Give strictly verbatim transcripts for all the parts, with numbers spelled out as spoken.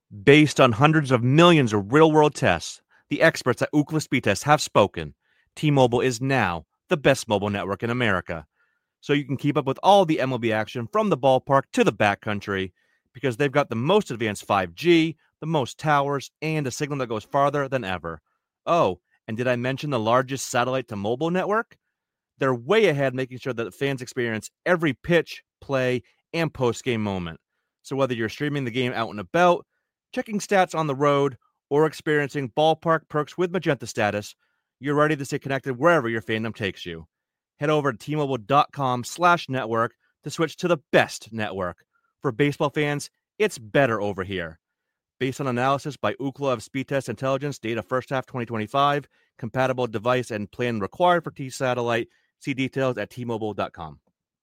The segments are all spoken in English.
Based on hundreds of millions of real-world tests, the experts at Ookla Speed Test have spoken. T-Mobile is now the best mobile network in America. So you can keep up with all the M L B action from the ballpark to the backcountry because they've got the most advanced five G, the most towers, and a signal that goes farther than ever. Oh, and did I mention the largest satellite-to-mobile network? They're way ahead, making sure that fans experience every pitch, play, and post-game moment. So whether you're streaming the game out and about, checking stats on the road, or experiencing ballpark perks with Magenta Status, you're ready to stay connected wherever your fandom takes you. Head over to T-Mobile.com slash network to switch to the best network. For baseball fans, it's better over here. Based on analysis by Ookla of Speed Test Intelligence, data first half twenty twenty-five, compatible device and plan required for T-Satellite. See details at T Mobile dot com.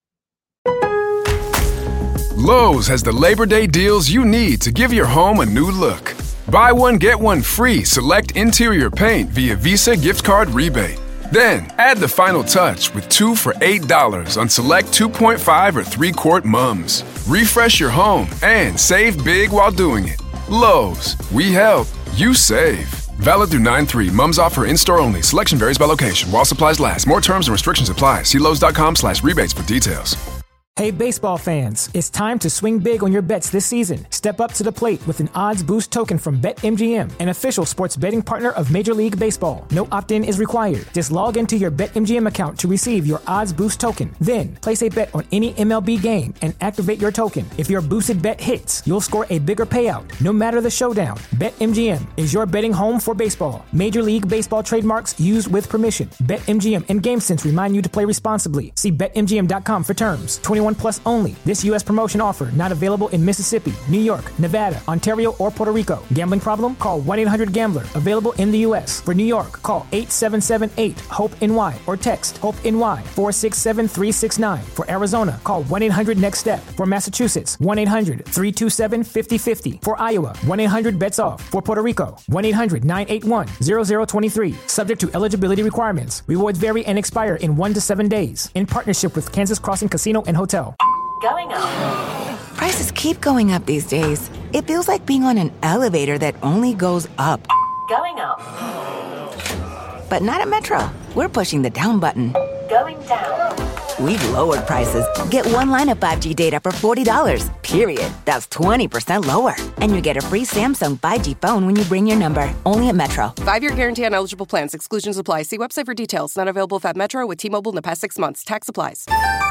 Lowe's has the Labor Day deals you need to give your home a new look. Buy one, get one free select interior paint via Visa gift card rebate. Then, add the final touch with two for eight dollars on select two point five or three quart mums. Refresh your home and save big while doing it. Lowe's, we help, you save. Valid through nine three. Mums offer in-store only. Selection varies by location. While supplies last. More terms and restrictions apply. See Lowe's.com slash rebates for details. Hey baseball fans, it's time to swing big on your bets this season. Step up to the plate with an odds boost token from BetMGM, an official sports betting partner of Major League Baseball. No opt-in is required. Just log into your BetMGM account to receive your odds boost token. Then, place a bet on any M L B game and activate your token. If your boosted bet hits, you'll score a bigger payout, no matter the showdown. BetMGM is your betting home for baseball. Major League Baseball trademarks used with permission. BetMGM and GameSense remind you to play responsibly. See Bet M G M dot com for terms. twenty-one plus only. This U S promotion offer not available in Mississippi, New York, Nevada, Ontario, or Puerto Rico. Gambling problem? Call one eight hundred gambler. Available in the U S. For New York, call eight seven seven eight hope N Y or text HOPE-NY four six seven three six nine. For Arizona, call one eight hundred next step. For Massachusetts, one eight hundred three two seven five zero five zero. For Iowa, one eight hundred bets off. For Puerto Rico, one eight hundred nine eight one zero zero two three. Subject to eligibility requirements. Rewards vary and expire in one to seven days. In partnership with Kansas Crossing Casino and Hotel. Going up. Prices keep going up these days. It feels like being on an elevator that only goes up. Going up. But not at Metro. We're pushing the down button. Going down. We've lowered prices. Get one line of five G data for forty dollars, period. That's twenty percent lower. And you get a free Samsung five G phone when you bring your number. Only at Metro. Five-year guarantee on eligible plans. Exclusions apply. See website for details. Not available at Metro with T-Mobile in the past six months. Tax applies.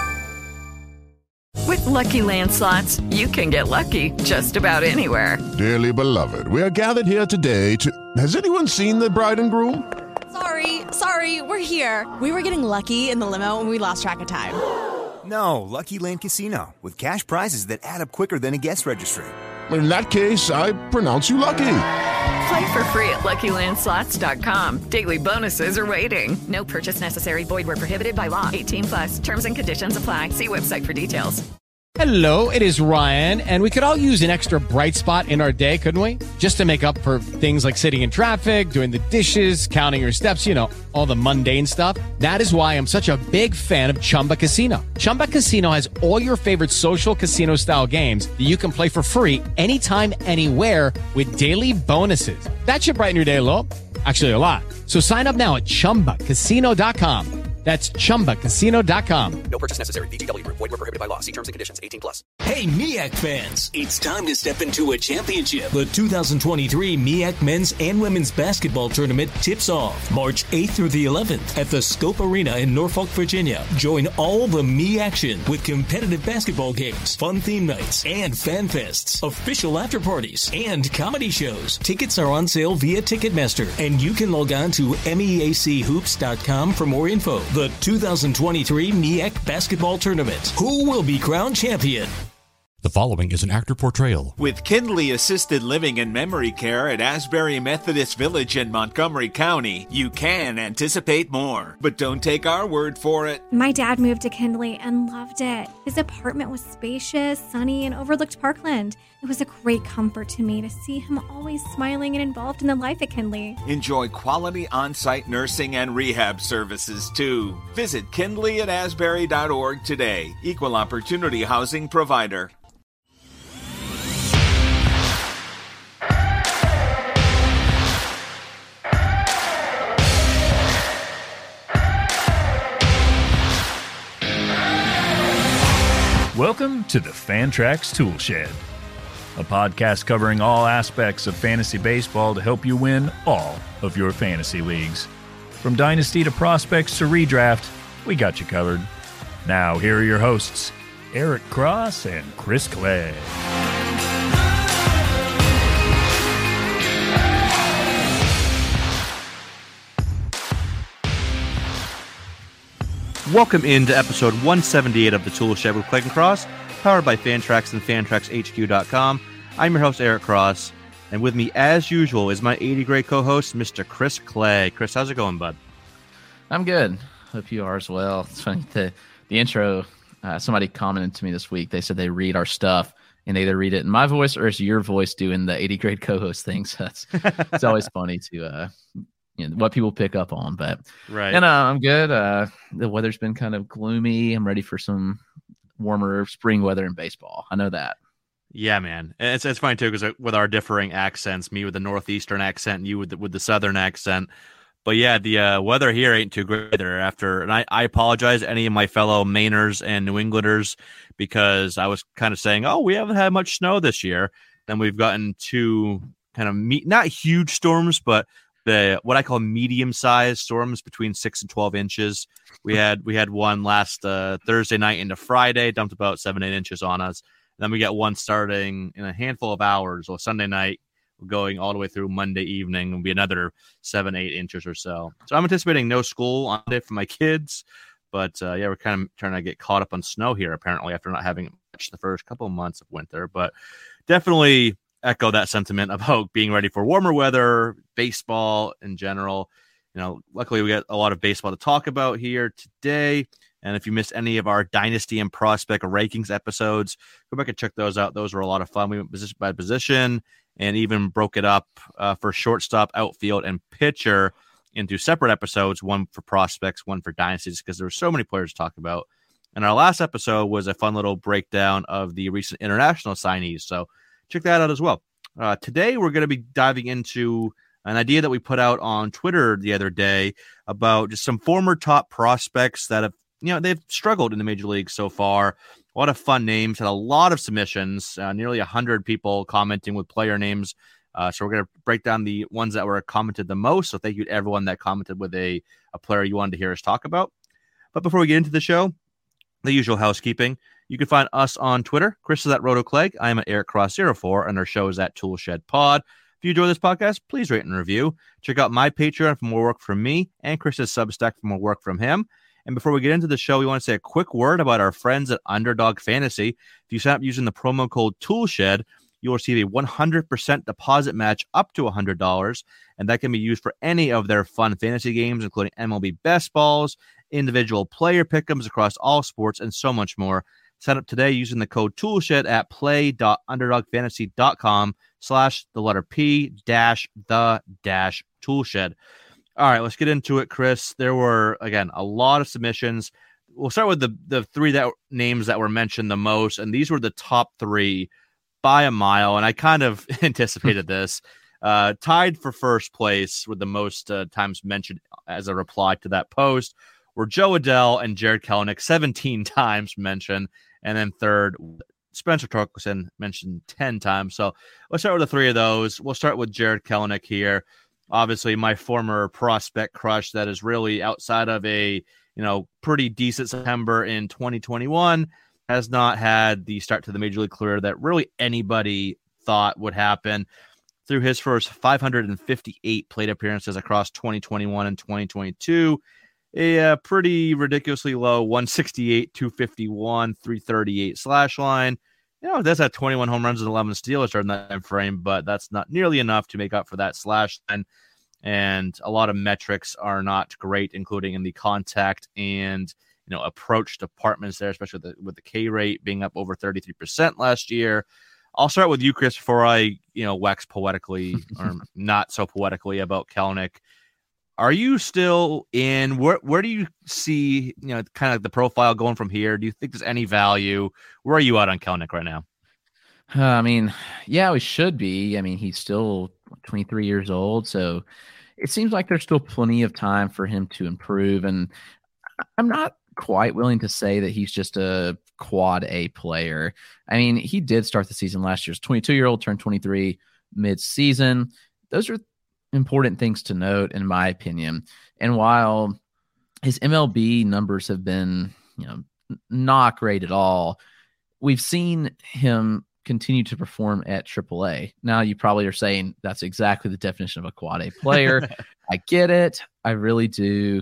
With Lucky Land Slots, you can get lucky just about anywhere. Dearly beloved, we are gathered here today to... Has anyone seen the bride and groom? Sorry, sorry, we're here. We were getting lucky in the limo and we lost track of time. No, Lucky Land Casino, with cash prizes that add up quicker than a guest registry. In that case, I pronounce you lucky. Play for free at Lucky Land Slots dot com. Daily bonuses are waiting. No purchase necessary. Void where prohibited by law. eighteen plus. Terms and conditions apply. See website for details. Hello, it is Ryan, and we could all use an extra bright spot in our day, couldn't we? Just to make up for things like sitting in traffic, doing the dishes, counting your steps, you know, all the mundane stuff. That is why I'm such a big fan of Chumba Casino. Chumba Casino has all your favorite social casino-style games that you can play for free anytime, anywhere with daily bonuses. That should brighten your day a little. Actually, a lot. So sign up now at Chumba Casino dot com. That's Chumba Casino dot com. No purchase necessary. V G W. Void where prohibited by law. See terms and conditions. eighteen plus. Hey, M I A C fans. It's time to step into a championship. The two thousand twenty-three M I A C Men's and Women's Basketball Tournament tips off March eighth through the eleventh at the Scope Arena in Norfolk, Virginia. Join all the M I A action with competitive basketball games, fun theme nights, and fan fests, official after parties, and comedy shows. Tickets are on sale via Ticketmaster, and you can log on to M E A C hoops dot com for more info. The two thousand twenty-three M I A C Basketball Tournament. Who will be crowned champion? The following is an actor portrayal. With Kindley Assisted Living and Memory Care at Asbury Methodist Village in Montgomery County, you can anticipate more. But don't take our word for it. My dad moved to Kindley and loved it. His apartment was spacious, sunny, and overlooked Parkland. It was a great comfort to me to see him always smiling and involved in the life at Kindley. Enjoy quality on-site nursing and rehab services, too. Visit kindley at asbury dot org today. Equal Opportunity Housing Provider. Welcome to the Fantrax Tool Shed, a podcast covering all aspects of fantasy baseball to help you win all of your fantasy leagues. From dynasty to prospects to redraft, we got you covered. Now, here are your hosts, Eric Cross and Chris Clay. Welcome into episode one seventy-eight of the Tool Shed with Clay and Cross, powered by Fantrax and Fantrax H Q dot com. I'm your host, Eric Cross, and with me, as usual, is my eighty grade co-host, Mister Chris Clay. Chris, how's it going, bud? I'm good. Hope you are as well. It's funny, the, the intro, uh, somebody commented to me this week. They said they read our stuff, and they either read it in my voice or it's your voice doing the eighty grade co-host thing. So that's, it's always funny to... Uh, You know, what people pick up on, but right. And uh, I'm good. Uh, the weather's been kind of gloomy. I'm ready for some warmer spring weather in baseball. I know that. Yeah, man. It's it's fine too because with our differing accents, me with the northeastern accent, and you with the, with the southern accent. But yeah, the uh, weather here ain't too great either. After, and I, I apologize to any of my fellow Mainers and New Englanders because I was kind of saying, oh, we haven't had much snow this year. Then we've gotten two kind of me- not huge storms, but the what I call medium-sized storms between six and twelve inches. We had we had one last uh, Thursday night into Friday, dumped about seven eight inches on us. And then we got one starting in a handful of hours, or Sunday night, going all the way through Monday evening. Will be another seven eight inches or so. So I'm anticipating no school on it for my kids, but uh, yeah, we're kind of trying to get caught up on snow here apparently after not having much the first couple of months of winter. But definitely echo that sentiment about being ready for warmer weather, baseball in general. You know, luckily we got a lot of baseball to talk about here today. And if you missed any of our Dynasty and Prospect rankings episodes, go back and check those out. Those were a lot of fun. We went position by position and even broke it up uh, for shortstop, outfield, and pitcher into separate episodes, one for prospects, one for dynasties, because there were so many players to talk about. And our last episode was a fun little breakdown of the recent international signees. So check that out as well. Uh, today, we're going to be diving into an idea that we put out on Twitter the other day about just some former top prospects that have, you know, they've struggled in the major leagues so far. A lot of fun names, had a lot of submissions, uh, nearly one hundred people commenting with player names. Uh, so we're going to break down the ones that were commented the most. So thank you to everyone that commented with a, a player you wanted to hear us talk about. But before we get into the show, the usual housekeeping. You can find us on Twitter. Chris is at RotoClegg. I am at Eric Cross zero four, and our show is at Toolshed Pod. If you enjoy this podcast, please rate and review. Check out my Patreon for more work from me and Chris's Substack for more work from him. And before we get into the show, we want to say a quick word about our friends at Underdog Fantasy. If you sign up using the promo code Toolshed, you'll receive a one hundred percent deposit match up to one hundred dollars, and that can be used for any of their fun fantasy games, including M L B Best Balls, individual player pick'ems across all sports, and so much more. Sign up today using the code Toolshed at play.underdogfantasy.com slash the letter P dash the dash Toolshed. All right, let's get into it, Chris. There were, again, a lot of submissions. We'll start with the, the three that names that were mentioned the most, and these were the top three by a mile, and I kind of anticipated this. Uh, tied for first place with the most uh, times mentioned as a reply to that post were Joe Adell and Jarred Kelenic, seventeen times mentioned. And then third, Spencer Torkelson, mentioned ten times. So let's start with the three of those. We'll start with Jarred Kelenic here. Obviously, my former prospect crush that is really outside of a, you know, pretty decent September in twenty twenty-one has not had the start to the major league career that really anybody thought would happen. Through his first five hundred fifty-eight plate appearances across twenty twenty-one and twenty twenty-two, a uh, pretty ridiculously low one sixty-eight, two fifty-one, three thirty-eight slash line. You know, that's at twenty-one home runs and eleven steals during that time frame, but that's not nearly enough to make up for that slash line. And a lot of metrics are not great, including in the contact and, you know, approach departments there, especially with the, with the K rate being up over thirty-three percent last year. I'll start with you, Chris, before I, you know, wax poetically or not so poetically about Kelenic. Are you still in? Where where do you see, you know, kind of the profile going from here? Do you think there's any value? Where are you at on Kelenic right now? Uh, I mean, yeah, we should be. I mean, he's still twenty-three years old, so it seems like there's still plenty of time for him to improve. And I'm not quite willing to say that he's just a quad A player. I mean, he did start the season last year. He's twenty-two-year-old, turned twenty-three mid-season. Those are important things to note, in my opinion. And while his M L B numbers have been, you know, not great at all, we've seen him continue to perform at triple A. Now, you probably are saying that's exactly the definition of a quad A player. I get it. I really do.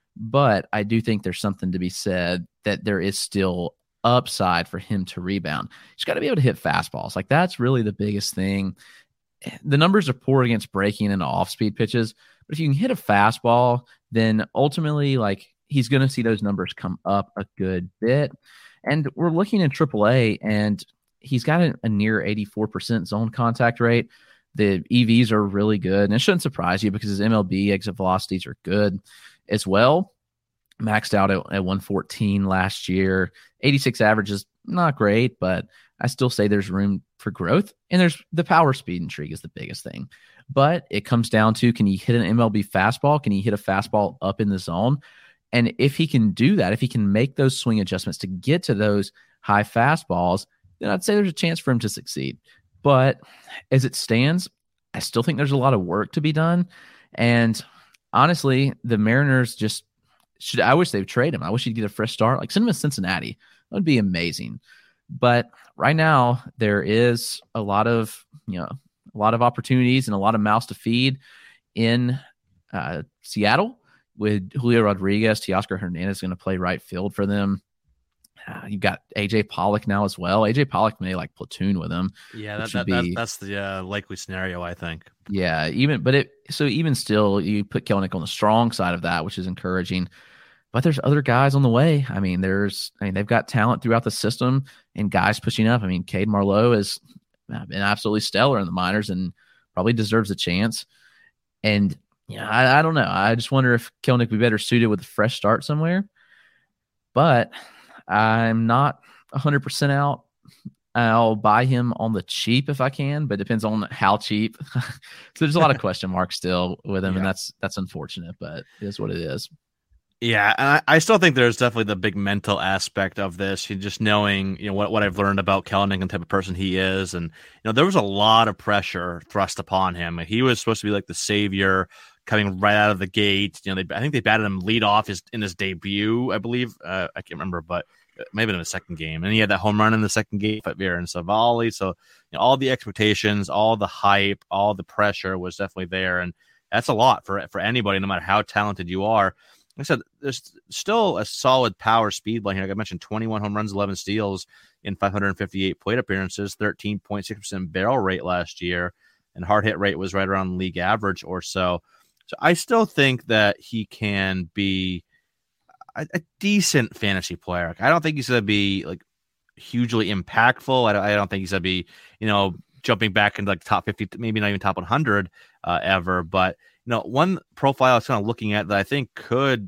But I do think there's something to be said that there is still upside for him to rebound. He's got to be able to hit fastballs. Like, that's really the biggest thing. The numbers are poor against breaking and off-speed pitches, but if you can hit a fastball, then ultimately, like, he's going to see those numbers come up a good bit. And we're looking in triple A, and he's got a, a near eighty-four percent zone contact rate. The E Vs are really good, and it shouldn't surprise you because his M L B exit velocities are good as well. Maxed out at, at one fourteen last year. eighty-six average is not great, but I still say there's room for growth. And there's the power speed intrigue is the biggest thing. But it comes down to, can he hit an M L B fastball? Can he hit a fastball up in the zone? And if he can do that, if he can make those swing adjustments to get to those high fastballs, then I'd say there's a chance for him to succeed. But as it stands, I still think there's a lot of work to be done. And honestly, the Mariners just should, I wish they'd trade him. I wish he'd get a fresh start. Like, send him to Cincinnati. That would be amazing. But right now, there is a lot of, you know, a lot of opportunities and a lot of mouths to feed in uh, Seattle with Julio Rodriguez. Teoscar Hernandez is going to play right field for them. Uh, you've got A J Pollock now as well. A J Pollock may like platoon with him. Yeah, that, that, be, that, that's the uh, likely scenario, I think. Yeah, even but it so even still, you put Kelenic on the strong side of that, which is encouraging. But there's other guys on the way. I mean, there's I mean they've got talent throughout the system and guys pushing up. I mean, Cade Marlowe has been absolutely stellar in the minors and probably deserves a chance. And yeah, you know, I, I don't know. I just wonder if Kelenic would be better suited with a fresh start somewhere. But I'm not one hundred percent out. I'll buy him on the cheap if I can, but it depends on how cheap. So there's a lot of question marks still with him, yeah. and that's that's unfortunate, but it is what it is. Yeah, and I, I still think there's definitely the big mental aspect of this. You just knowing, you know, what, what I've learned about Kelenic and the type of person he is, and you know, there was a lot of pressure thrust upon him. He was supposed to be like the savior coming right out of the gate. You know, they, I think they batted him lead off his in his debut, I believe. Uh, I can't remember, but maybe in the second game, and he had that home run in the second game at Vera and Savali. So you know, all the expectations, all the hype, all the pressure was definitely there, and that's a lot for for anybody, no matter how talented you are. Like I said, there's still a solid power speed line here. Like I mentioned, twenty-one home runs, eleven steals in five hundred fifty-eight plate appearances, thirteen point six percent barrel rate last year, and hard hit rate was right around league average or so. So I still think that he can be a, a decent fantasy player. Like, I don't think he's going to be like hugely impactful. I don't, I don't think he's going to be, you know, jumping back into like top fifty, maybe not even top one hundred uh, ever, but you know, one profile I was kind of looking at that I think could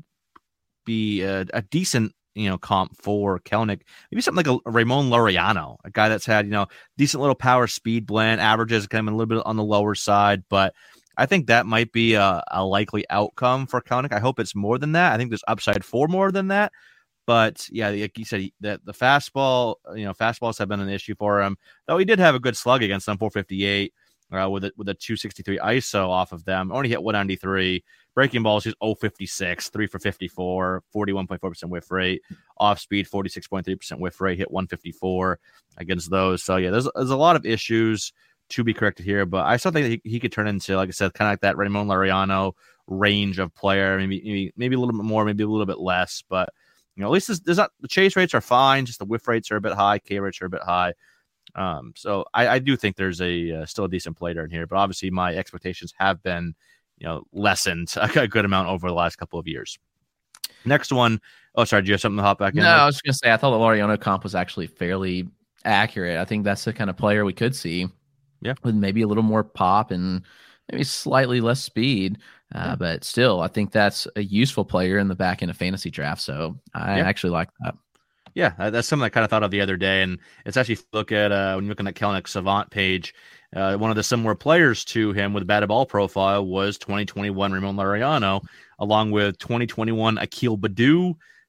be a, a decent, you know, comp for Kelenic, maybe something like a Ramon Laureano, a guy that's had, you know, decent little power speed blend, averages kind of a little bit on the lower side, but I think that might be a, a likely outcome for Kelenic. I hope it's more than that. I think there's upside for more than that. But yeah, like you said, that the fastball, you know, fastballs have been an issue for him. Though he did have a good slug against them, four fifty-eight. Uh, with a, with a two sixty-three I S O off of them. Only hit one ninety-three. Breaking balls, he's oh fifty-six, three for fifty-four, forty-one point four percent whiff rate. Off speed, forty-six point three percent whiff rate, hit one fifty-four against those. So, yeah, there's, there's a lot of issues to be corrected here, but I still think that he, he could turn into, like I said, kind of like that Ramon Laureano range of player, maybe, maybe maybe a little bit more, maybe a little bit less, but you know, at least there's, there's not, the chase rates are fine, just the whiff rates are a bit high, K rates are a bit high. Um, so I, I do think there's a uh, still a decent player in here, but obviously my expectations have been, you know, lessened a good amount over the last couple of years. Next one. Oh, sorry. Do you have something to hop back in? No, with? I was just going to say, I thought the Laureano comp was actually fairly accurate. I think that's the kind of player we could see. Yeah. With maybe a little more pop and maybe slightly less speed. Uh, yeah. But still, I think that's a useful player in the back end of fantasy draft. So I yeah. actually like that. Yeah, that's something I kind of thought of the other day, and it's actually look at uh, when you're looking at Kelenic's Savant page, uh, one of the similar players to him with a batted ball profile was twenty twenty-one Ramon Laureano, along with twenty twenty-one Akil Baddoo,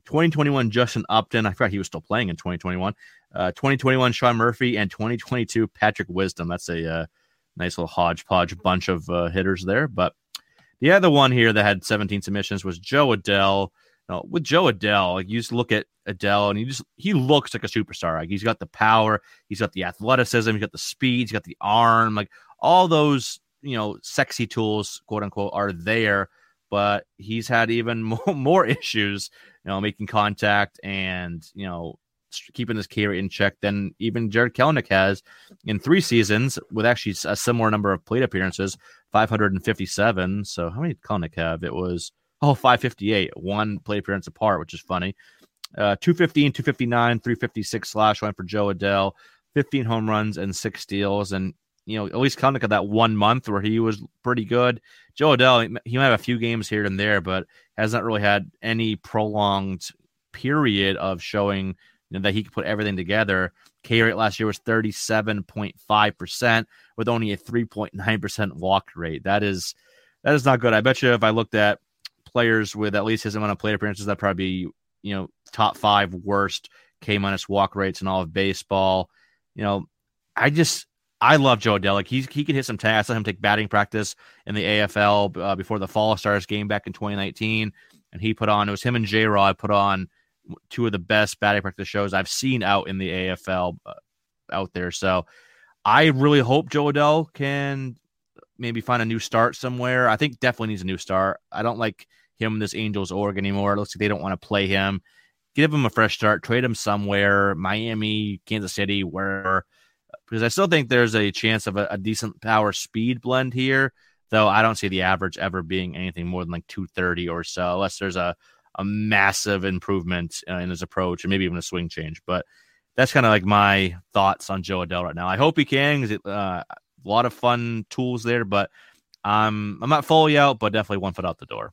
twenty twenty-one Justin Upton. I forgot he was still playing in twenty twenty-one. Uh, twenty twenty-one Sean Murphy, and twenty twenty-two Patrick Wisdom. That's a uh, nice little hodgepodge bunch of uh, hitters there. But the other one here that had seventeen submissions was Jo Adell. Now, with Jo Adell, like, you just look at Adell, and he just he looks like a superstar. Like, he's got the power, he's got the athleticism, he's got the speed, he's got the arm. Like, all those, you know, sexy tools, quote unquote, are there. But he's had even more, more issues, you know, making contact and, you know, keeping his K rate in check than even Jarred Kelenic has in three seasons, with actually a similar number of plate appearances, five hundred fifty-seven. So how many did Kelenic have? It was, oh, five fifty-eight, one plate appearance apart, which is funny. Uh, two fifteen, two fifty-nine, three fifty-six slash line for Jo Adell, fifteen home runs and six steals. And, you know, at least Kelenic had that one month where he was pretty good. Jo Adell, he might have a few games here and there, but hasn't really had any prolonged period of showing, you know, that he could put everything together. K rate last year was thirty-seven point five percent with only a three point nine percent walk rate. That is that is not good. I bet you if I looked at players with at least his amount of plate appearances, that'd probably be, you know, top five worst K minus walk rates in all of baseball. You know, I just I love Jo Adell. Like, he's he can hit some tags. I saw him take batting practice in the A F L uh, before the Fall Stars game back in twenty nineteen, and he put on, it was him and J-Rod put on two of the best batting practice shows I've seen out in the A F L uh, out there. So I really hope Jo Adell can maybe find a new start somewhere. I think definitely needs a new start. I don't like him in this Angels org anymore. It looks like they don't want to play him. Give him a fresh start. Trade him somewhere, Miami, Kansas City, wherever. Because I still think there's a chance of a, a decent power speed blend here, though I don't see the average ever being anything more than like two thirty or so, unless there's a, a massive improvement uh, in his approach and maybe even a swing change. But that's kind of like my thoughts on Jo Adell right now. I hope he can, because uh, a lot of fun tools there, but um, I'm not fully out, but definitely one foot out the door.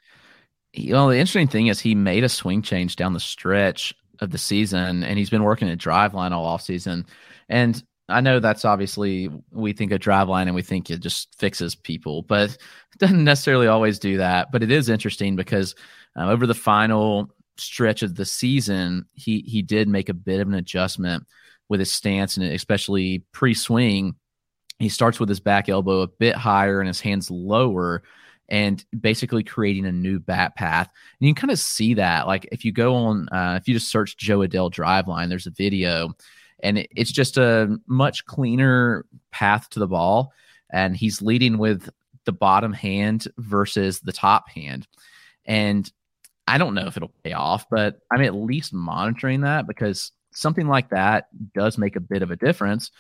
You know, the interesting thing is he made a swing change down the stretch of the season, and he's been working at Driveline all offseason. And I know that's obviously, we think of Driveline and we think it just fixes people, but it doesn't necessarily always do that. But it is interesting because uh, over the final stretch of the season, he he did make a bit of an adjustment with his stance, and especially pre-swing. He starts with his back elbow a bit higher and his hands lower, and basically creating a new bat path. And you can kind of see that. Like, if you go on, uh, if you just search Jo Adell Driveline, there's a video, and it, it's just a much cleaner path to the ball. And he's leading with the bottom hand versus the top hand. And I don't know if it'll pay off, but I'm at least monitoring that, because something like that does make a bit of a difference.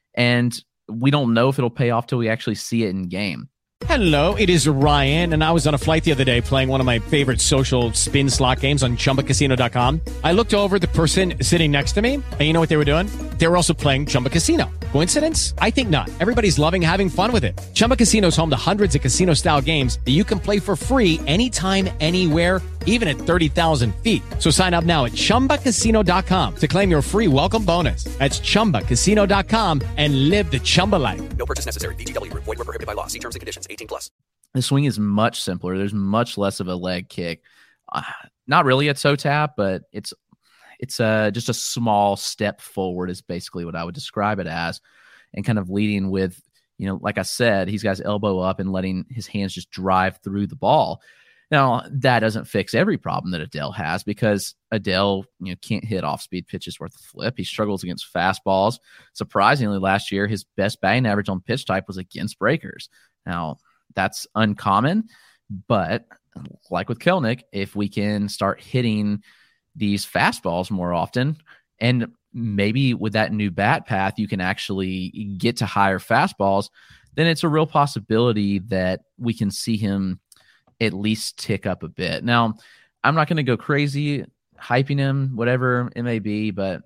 And we don't know if it'll pay off till we actually see it in game. Hello, it is Ryan, and I was on a flight the other day playing one of my favorite social spin slot games on Chumba Casino dot com. I looked over at the person sitting next to me, and you know what they were doing? They were also playing Chumba Casino. Coincidence? I think not. Everybody's loving having fun with it. Chumba Casino is home to hundreds of casino-style games that you can play for free anytime, anywhere, even at thirty thousand feet. So sign up now at Chumba Casino dot com to claim your free welcome bonus. That's Chumba Casino dot com and live the Chumba life. No purchase necessary. V G W. Void where prohibited by law. See terms and conditions. eighteen plus. The swing is much simpler. There's much less of a leg kick. Uh, not really a toe tap, but it's it's uh, just a small step forward is basically what I would describe it as, and kind of leading with, you know, like I said, he's got his elbow up and letting his hands just drive through the ball. Now, that doesn't fix every problem that Adell has, because Adell, you know, can't hit off-speed pitches worth a flip. He struggles against fastballs. Surprisingly, last year, his best batting average on pitch type was against breakers. Now, that's uncommon, but like with Kelenic, if we can start hitting these fastballs more often, and maybe with that new bat path, you can actually get to higher fastballs, then it's a real possibility that we can see him at least tick up a bit. Now, I'm not going to go crazy hyping him, whatever it may be, but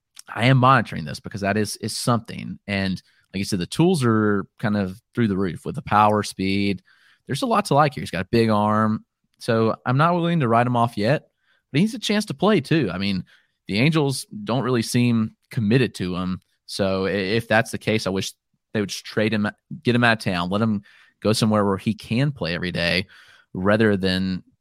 I am monitoring this because that is is something. And like you said, the tools are kind of through the roof with the power, speed. There's a lot to like here. He's got a big arm. So I'm not willing to write him off yet, but he needs a chance to play too. I mean, the Angels don't really seem committed to him. So if that's the case, I wish they would just trade him, get him out of town, let him go somewhere where he can play every day, rather than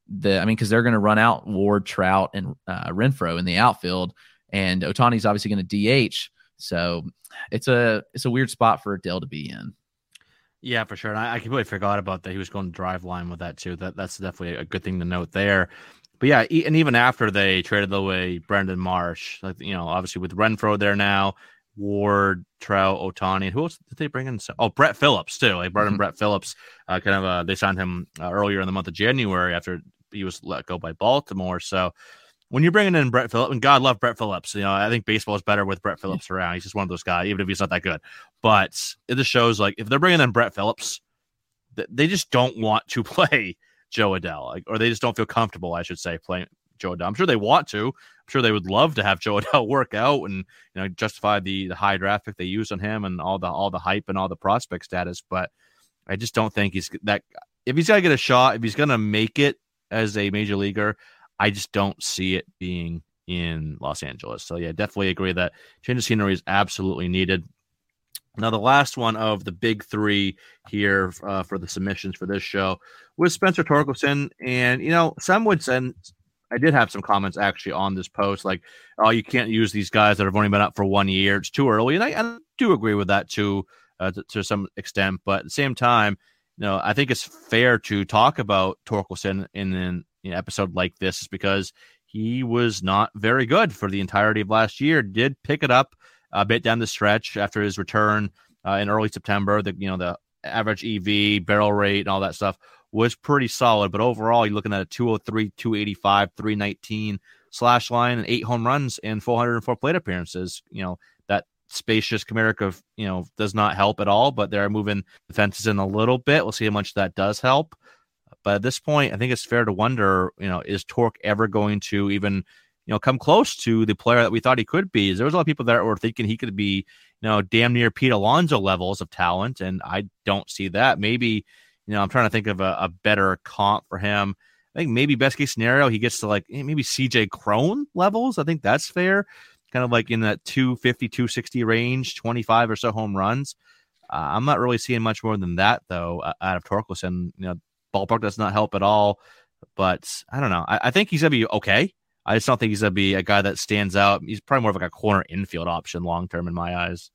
the I mean, because they're going to run out Ward, Trout, and uh, Renfroe in the outfield, and Ohtani's obviously going to D H. So it's a it's a weird spot for Adell to be in. Yeah, for sure. And I, I completely forgot about that. He was going to drive line with that too. That that's definitely a good thing to note there. But yeah, and even after they traded away Brendan Marsh, like you know, obviously with Renfroe there now, Ward, Trout, Ohtani, and who else did they bring in? Oh, Brett Phillips too. They brought in mm-hmm. Brett Phillips. Uh, kind of, uh, they signed him uh, earlier in the month of January after he was let go by Baltimore. So when you're bringing in Brett Phillips, and God love Brett Phillips, you know, I think baseball is better with Brett Phillips around. He's just one of those guys, even if he's not that good. But it just shows like if they're bringing in Brett Phillips, they just don't want to play Jo Adell, like, or they just don't feel comfortable, I should say, playing Jo Adell. I'm sure they want to. I'm sure they would love to have Jo Adell work out and you know justify the, the high draft pick they used on him and all the all the hype and all the prospect status. But I just don't think he's that. If he's got to get a shot, if he's going to make it as a major leaguer, I just don't see it being in Los Angeles. So yeah, definitely agree that change of scenery is absolutely needed. Now, the last one of the big three here uh, for the submissions for this show was Spencer Torkelson. And, you know, some would send, I did have some comments actually on this post, like, oh, you can't use these guys that have only been up for one year. It's too early. And I, I do agree with that too, uh, to, to some extent. But at the same time, you know, I think it's fair to talk about Torkelson in an you know, episode like this because he was not very good for the entirety of last year, did pick it up a bit down the stretch after his return uh, in early September. The you know the average E V, barrel rate, and all that stuff was pretty solid. But overall, you're looking at a two oh three, two eighty-five, three nineteen slash line, and eight home runs and four hundred four plate appearances. You know that spacious Comerica, you know, does not help at all. But they're moving the fences in a little bit. We'll see how much that does help. But at this point, I think it's fair to wonder, you know, is Tork ever going to even you know, come close to the player that we thought he could be? There was a lot of people that were thinking he could be, you know, damn near Pete Alonso levels of talent, and I don't see that. Maybe, you know, I'm trying to think of a, a better comp for him. I think maybe best case scenario, he gets to like maybe C J Cron levels. I think that's fair. Kind of like in that two fifty, two sixty range, twenty-five or so home runs. Uh, I'm not really seeing much more than that, though, uh, out of Torkelson. You know, ballpark does not help at all. But I don't know. I, I think he's going to be okay. I just don't think he's going to be a guy that stands out. He's probably more of like a corner infield option long-term in my eyes.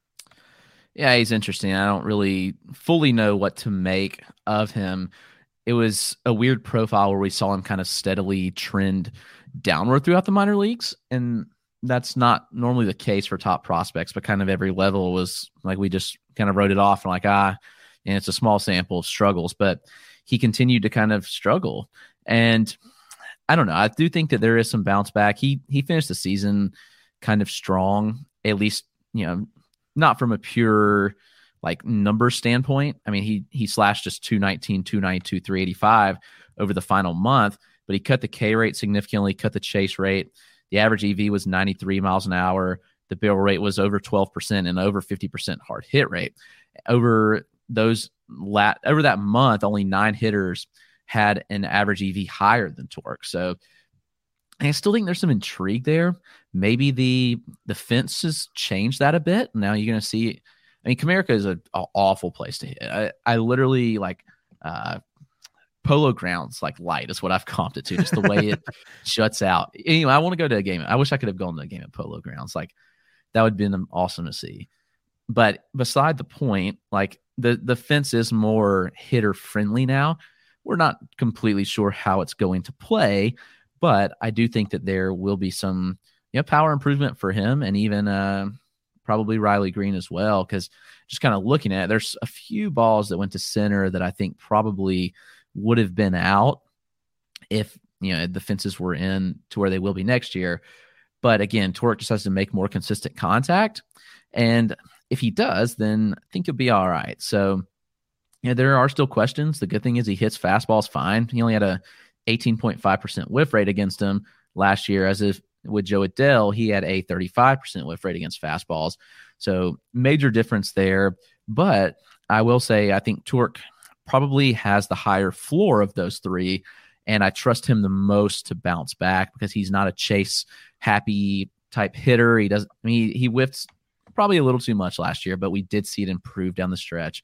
Yeah, he's interesting. I don't really fully know what to make of him. It was a weird profile where we saw him kind of steadily trend downward throughout the minor leagues. And that's not normally the case for top prospects, but kind of every level was like, we just kind of wrote it off and like, ah, and it's a small sample of struggles, but he continued to kind of struggle. And I don't know. I do think that there is some bounce back. He he finished the season kind of strong, at least, you know, not from a pure like number standpoint. I mean, he he slashed just two nineteen, two ninety-two, three eighty-five over the final month, but he cut the K rate significantly, cut the chase rate. The average E V was ninety-three miles an hour. The barrel rate was over twelve percent and over fifty percent hard hit rate. Over those lat over that month, only nine hitters had an average E V higher than Tork. So I still think there's some intrigue there. Maybe the the fence has changed that a bit. Now you're going to see, I mean, Comerica is an awful place to hit. I, I literally like uh, Polo Grounds, like light is what I've comped it to, just the way it shuts out. Anyway, I want to go to a game. I wish I could have gone to a game at Polo Grounds. Like that would have been awesome to see. But beside the point, like the, the fence is more hitter friendly now. We're not completely sure how it's going to play, but I do think that there will be some, you know, power improvement for him and even uh, probably Riley Green as well. Because just kind of looking at it, there's a few balls that went to center that I think probably would have been out if, you know, the fences were in to where they will be next year. But again, Tork just has to make more consistent contact. And if he does, then I think he'll be all right. So, yeah, there are still questions. The good thing is he hits fastballs fine. He only had a eighteen point five percent whiff rate against him last year, as if with Jo Adell, he had a thirty-five percent whiff rate against fastballs. So major difference there. But I will say I think Tork probably has the higher floor of those three, and I trust him the most to bounce back because he's not a chase happy type hitter. He doesn't. I mean, he, he whiffed probably a little too much last year, but we did see it improve down the stretch.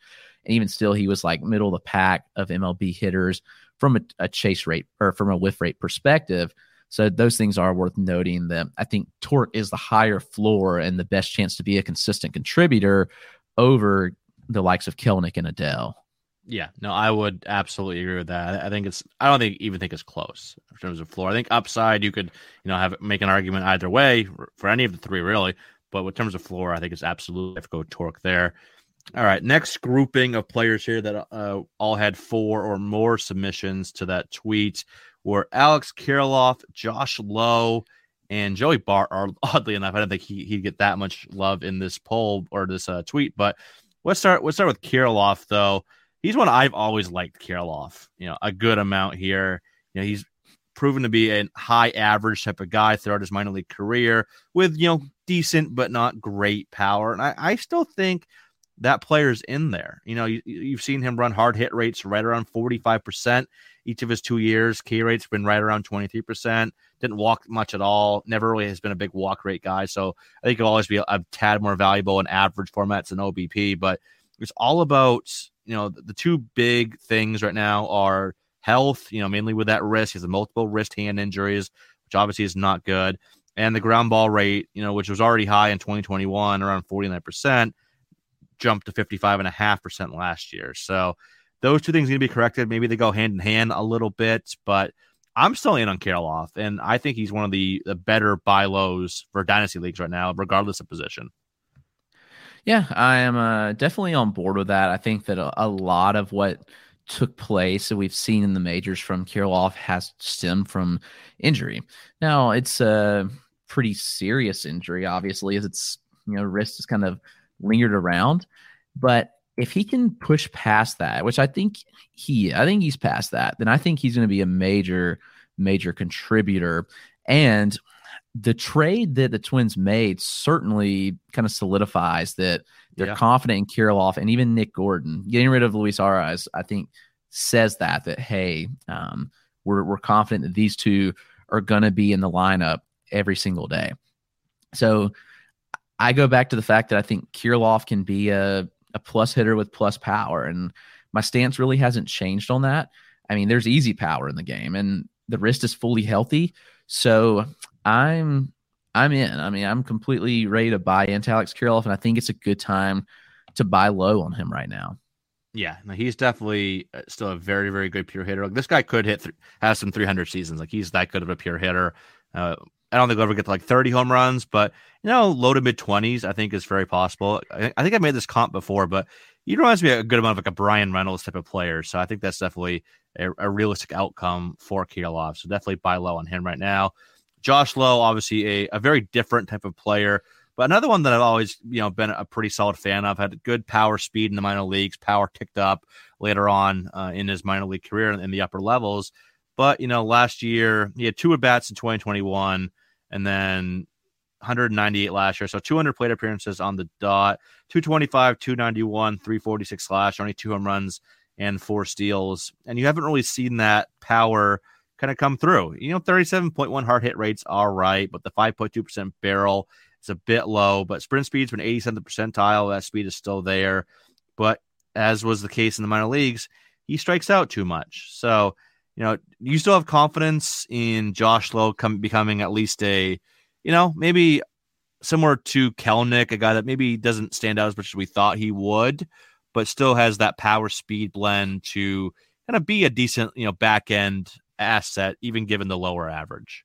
And even still, he was like middle of the pack of M L B hitters from a, a chase rate or from a whiff rate perspective. So those things are worth noting that I think torque is the higher floor and the best chance to be a consistent contributor over the likes of Kelenic and Adele. Yeah, no, I would absolutely agree with that. I think it's, I don't think even think it's close in terms of floor. I think upside, you could, you know, have make an argument either way for any of the three, really. But in terms of floor, I think it's absolutely have to go torque there. All right, next grouping of players here that uh, all had four or more submissions to that tweet were Alex Kirilloff, Josh Lowe, and Joey Bart. Are oddly enough, I don't think he, he'd get that much love in this poll or this uh, tweet. But let's start. Let's start with Kirilloff, though. He's one I've always liked, Kirilloff. You know, a good amount here. You know, he's proven to be a high average type of guy throughout his minor league career with, you know, decent but not great power. And I, I still think that player's in there. You know, you, you've seen him run hard hit rates right around forty-five percent each of his two years. K rate's been right around twenty-three percent. Didn't walk much at all. Never really has been a big walk rate guy. So I think he'll always be a, a tad more valuable in average formats than O B P. But it's all about, you know, the, the two big things right now are health, you know, mainly with that wrist. He has a multiple wrist hand injuries, which obviously is not good. And the ground ball rate, you know, which was already high in twenty twenty-one, around forty-nine percent, jumped to fifty-five point five percent last year. So those two things need to be corrected. Maybe they go hand in hand a little bit, but I'm still in on Kirilloff, and I think he's one of the, the better buy lows for dynasty leagues right now, regardless of position. Yeah, I am uh, definitely on board with that. I think that a, a lot of what took place that we've seen in the majors from Kirilloff has stemmed from injury. Now, it's a pretty serious injury, obviously, as it's, you know, wrist is kind of lingered around. But if he can push past that, which I think he, I think he's past that, then I think he's going to be a major, major contributor. And the trade that the Twins made certainly kind of solidifies that they're yeah. confident in Kirilloff, and even Nick Gordon. Getting rid of Luis Arraez, I think, says that, that, hey, um, we're, we're confident that these two are going to be in the lineup every single day. So I go back to the fact that I think Kirilloff can be a, a plus hitter with plus power, and my stance really hasn't changed on that. I mean, there's easy power in the game, and the wrist is fully healthy. So I'm I'm in. I mean, I'm completely ready to buy into Alex Kirilloff, and I think it's a good time to buy low on him right now. Yeah, no, he's definitely still a very, very good pure hitter. Like, this guy could hit, th- have some three hundred seasons. Like, he's that good of a pure hitter. Uh, I don't think he'll ever get to like thirty home runs, but, you know, low to mid twenties, I think, is very possible. I, I think I made this comp before, but he reminds me a good amount of like a Brian Reynolds type of player. So I think that's definitely a, a realistic outcome for Kirilloff. So definitely buy low on him right now. Josh Lowe, obviously a, a very different type of player, but another one that I've always, you know, been a pretty solid fan of. Had good power speed in the minor leagues, power ticked up later on uh, in his minor league career in the upper levels. But, you know, last year he had two at-bats in twenty twenty-one and then one ninety-eight last year. So two hundred plate appearances on the dot, two twenty-five, two ninety-one, three forty-six slash, only two home runs and four steals. And you haven't really seen that power kind of come through. You know, thirty-seven point one hard hit rates are right, but the five point two percent barrel is a bit low. But sprint speed's been eighty-seventh percentile. That speed is still there. But as was the case in the minor leagues, he strikes out too much. So, you know, you still have confidence in Josh Lowe come, becoming at least a, you know, maybe similar to Kelenic, a guy that maybe doesn't stand out as much as we thought he would, but still has that power speed blend to kind of be a decent, you know, back end asset, even given the lower average.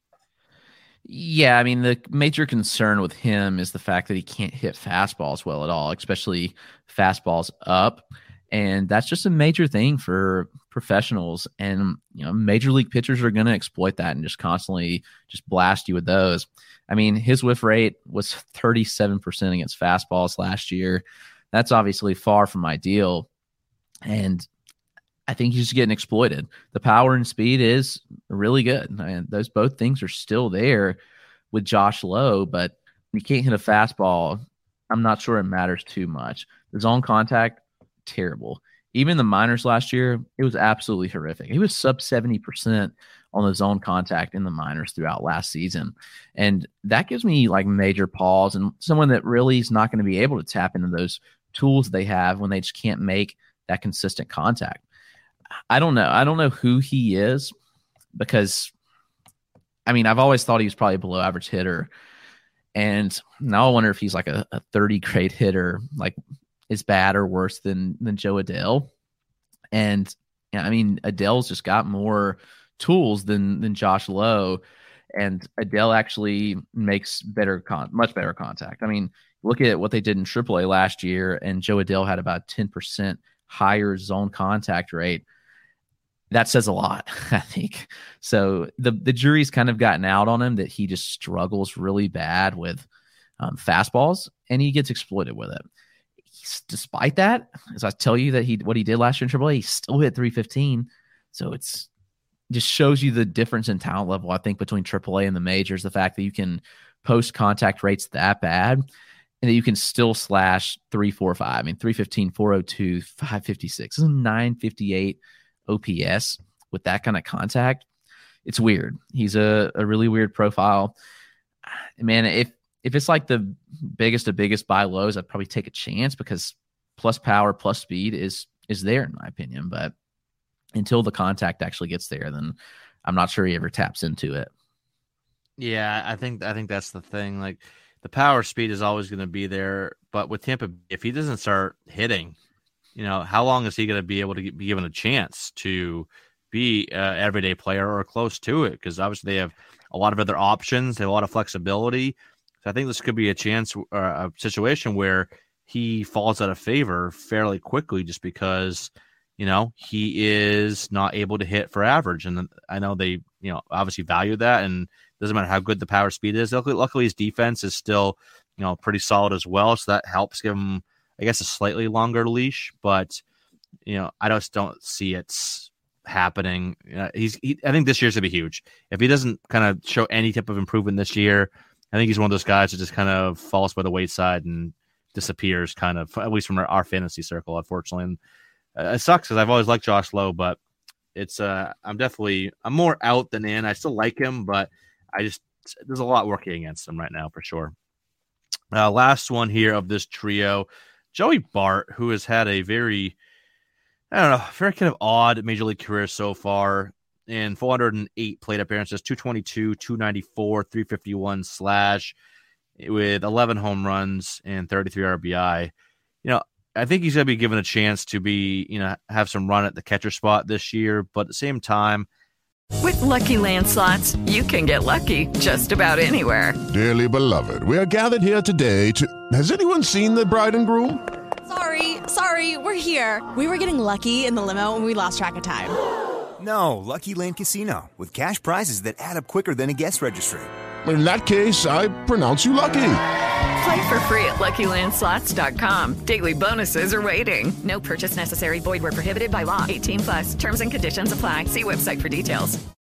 Yeah, I mean, the major concern with him is the fact that he can't hit fastballs well at all, especially fastballs up. And that's just a major thing for professionals. And, you know, major league pitchers are going to exploit that and just constantly just blast you with those. I mean, his whiff rate was thirty-seven percent against fastballs last year. That's obviously far from ideal. And I think he's getting exploited. The power and speed is really good. And those both things are still there with Josh Lowe, but you can't hit a fastball. I'm not sure it matters too much. The zone contact, terrible. Even the minors last year, it was absolutely horrific. He was sub seventy percent on the zone contact in the minors throughout last season. And that gives me like major pause, and someone that really is not going to be able to tap into those tools they have when they just can't make that consistent contact. I don't know. I don't know who he is because, I mean, I've always thought he was probably a below average hitter. And now I wonder if he's like a, a thirty grade hitter, like is bad or worse than, than Joe Adell. And yeah, I mean, Adell's just got more tools than, than Josh Lowe. And Adell actually makes better, con- much better contact. I mean, look at what they did in triple A last year, and Joe Adell had about ten percent higher zone contact rate. That says a lot, I think. So the, the jury's kind of gotten out on him that he just struggles really bad with um, fastballs, and he gets exploited with it. He's, despite that, as I tell you that he what he did last year in triple A, he still hit three fifteen. So it's just shows you the difference in talent level, I think, between triple A and the majors. The fact that you can post contact rates that bad and that you can still slash three four five. I mean, three fifteen, four oh two, five fifty-six, nine fifty-eight O P S with that kind of contact. It's weird. He's a, a really weird profile. Man, if if it's like the biggest of biggest buy lows, I'd probably take a chance because plus power, plus speed is is there in my opinion. But until the contact actually gets there, then I'm not sure he ever taps into it. Yeah, I think I think that's the thing. Like the power speed is always going to be there, but with Tampa, if he doesn't start hitting, you know, how long is he going to be able to get, be given a chance to be an everyday player or close to it? Because obviously they have a lot of other options, they have a lot of flexibility. So I think this could be a chance, or a situation where he falls out of favor fairly quickly, just because, you know, he is not able to hit for average. And I know they, you know, obviously value that, and doesn't matter how good the power speed is. Luckily, luckily his defense is still, you know, pretty solid as well. So that helps give him, I guess, a slightly longer leash. But, you know, I just don't see it happening. Uh, he's, he, I think this year's going to be huge. If he doesn't kind of show any type of improvement this year, I think he's one of those guys that just kind of falls by the wayside and disappears, kind of, at least from our, our fantasy circle, unfortunately. And uh, it sucks because I've always liked Josh Lowe, but it's uh, I'm definitely I'm more out than in. I still like him, but I just there's a lot working against him right now for sure. Uh, last one here of this trio, Joey Bart, who has had a very, I don't know, very kind of odd major league career so far. In four hundred eight plate appearances, two twenty-two, two ninety-four, three fifty-one slash, with eleven home runs and thirty-three R B I. You know, I think he's going to be given a chance to be, you know, have some run at the catcher spot this year, but at the same time, with Lucky Land Slots, you can get lucky just about anywhere. Dearly beloved, we are gathered here today to... Has anyone seen the bride and groom? Sorry, sorry, we're here. We were getting lucky in the limo and we lost track of time. No, Lucky Land Casino, with cash prizes that add up quicker than a guest registry. In that case, I pronounce you lucky. Play for free at Lucky Land Slots dot com. Daily bonuses are waiting. No purchase necessary. Void where prohibited by law. eighteen plus. Terms and conditions apply. See website for details.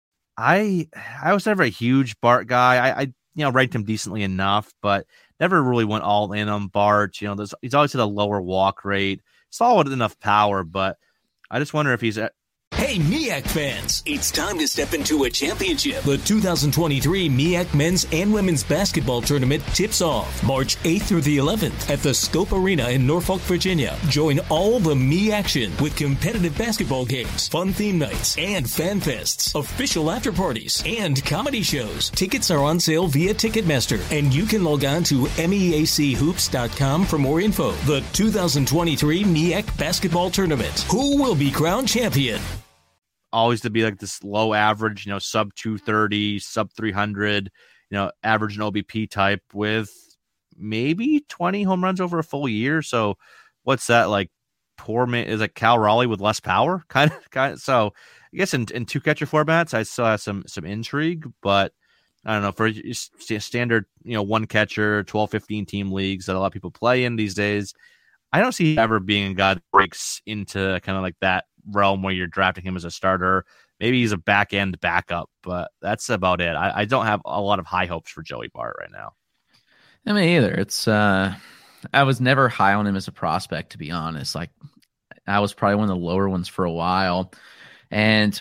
I I was never a huge Bart guy. I, I you know ranked him decently enough, but never really went all in on Bart. You know, there's, he's always had a lower walk rate, solid enough power, but I just wonder if he's at. Hey, M I A C fans, it's time to step into a championship. The two thousand twenty-three M I A C Men's and Women's Basketball Tournament tips off March eighth through the eleventh at the Scope Arena in Norfolk, Virginia. Join all the M I A action with competitive basketball games, fun theme nights, and fan fests, official after parties, and comedy shows. Tickets are on sale via Ticketmaster, and you can log on to M E A C hoops dot com for more info. The two thousand twenty-three M I A C Basketball Tournament. Who will be crowned champion? Always to be like this low average, you know, sub two thirty, sub three hundred, you know, average and O B P type with maybe twenty home runs over a full year. So what's that like? Poor man is like Cal Raleigh with less power, kind of, kind of. So I guess in, in two catcher formats, I still have some some intrigue, but I don't know, for standard, you know, one catcher, twelve, fifteen team leagues that a lot of people play in these days, I don't see ever being a guy that breaks into kind of like that realm where you're drafting him as a starter. Maybe he's a back end backup, but that's about it. I, I don't have a lot of high hopes for Joey Bart right now. I mean, either. It's uh, I was never high on him as a prospect, to be honest. Like, I was probably one of the lower ones for a while, and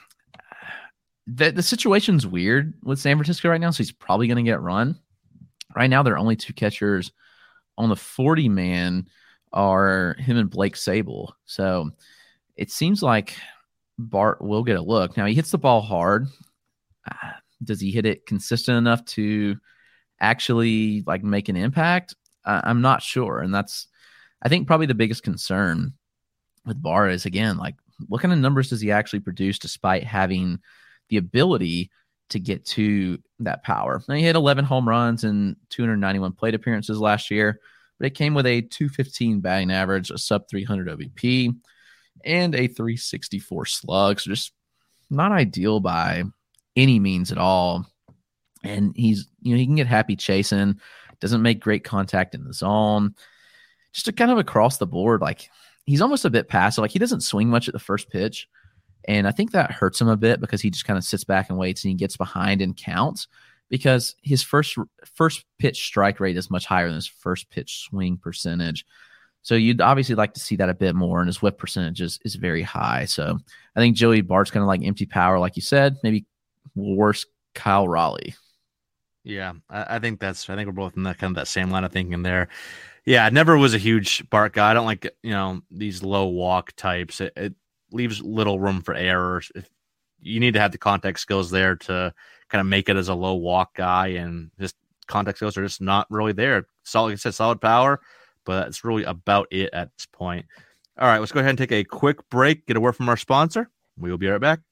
the the situation's weird with San Francisco right now. So he's probably going to get run. Right now, there are only two catchers on the forty man. are him and Blake Sable. So it seems like Bart will get a look. Now, he hits the ball hard. Uh, does he hit it consistent enough to actually like make an impact? Uh, I'm not sure. And that's, I think, probably the biggest concern with Bart is, again, like, what kind of numbers does he actually produce despite having the ability to get to that power? Now, he had eleven home runs and two hundred ninety-one plate appearances last year, but it came with a two fifteen batting average, a sub three hundred O B P, and a three sixty-four slug. So just not ideal by any means at all. And he's, you know, he can get happy chasing, doesn't make great contact in the zone. Just a kind of across the board, like, he's almost a bit passive. Like, he doesn't swing much at the first pitch. And I think that hurts him a bit because he just kind of sits back and waits and he gets behind and counts, because his first first pitch strike rate is much higher than his first pitch swing percentage. So you'd obviously like to see that a bit more, and his whip percentage is, is very high. So I think Joey Bart's kind of like empty power, like you said, maybe worse Kyle Raleigh. Yeah, I, I think that's, I think we're both in that kind of that same line of thinking there. Yeah, I never was a huge Bart guy. I don't like, you know, these low walk types. It, it leaves little room for errors. If you need to have the contact skills there to kind of make it as a low walk guy, and his contact skills are just not really there. Solid, like I said, solid power, but that's really about it at this point. All right, let's go ahead and take a quick break, get a word from our sponsor. We will be right back.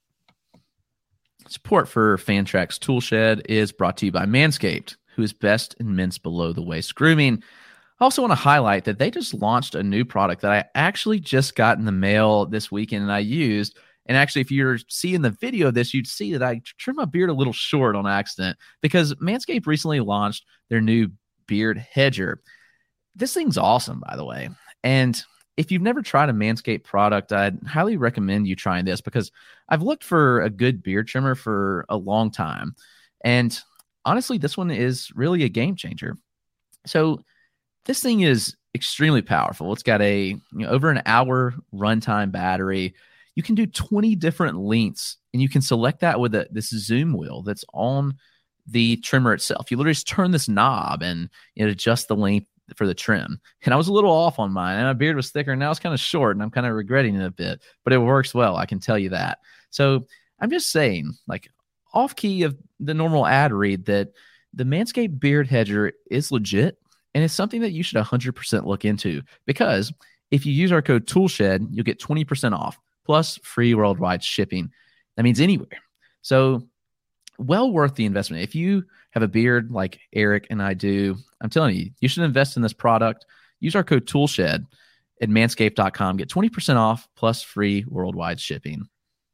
Support for Fantrax Toolshed is brought to you by Manscaped, who is best in men's below-the-waist grooming. I also want to highlight that they just launched a new product that I actually just got in the mail this weekend and I used. And actually, if you're seeing the video of this, you'd see that I trimmed my beard a little short on accident, because Manscaped recently launched their new beard hedger. This thing's awesome, by the way. And if you've never tried a Manscaped product, I'd highly recommend you trying this, because I've looked for a good beard trimmer for a long time. And honestly, this one is really a game changer. So this thing is extremely powerful. It's got a, you know, over an hour runtime battery. You can do twenty different lengths, and you can select that with a, this zoom wheel that's on the trimmer itself. You literally just turn this knob and it adjusts the length for the trim. And I was a little off on mine, and my beard was thicker, and now it's kind of short, and I'm kind of regretting it a bit, but it works well, I can tell you that. So I'm just saying, like, off key of the normal ad read, that the Manscaped beard hedger is legit, and it's something that you should one hundred percent look into, because if you use our code TOOLSHED, you'll get twenty percent off plus free worldwide shipping. That means anywhere. So well worth the investment. If you have a beard like Eric and I do, I'm telling you, you should invest in this product. Use our code TOOLSHED at manscaped dot com. Get twenty percent off plus free worldwide shipping.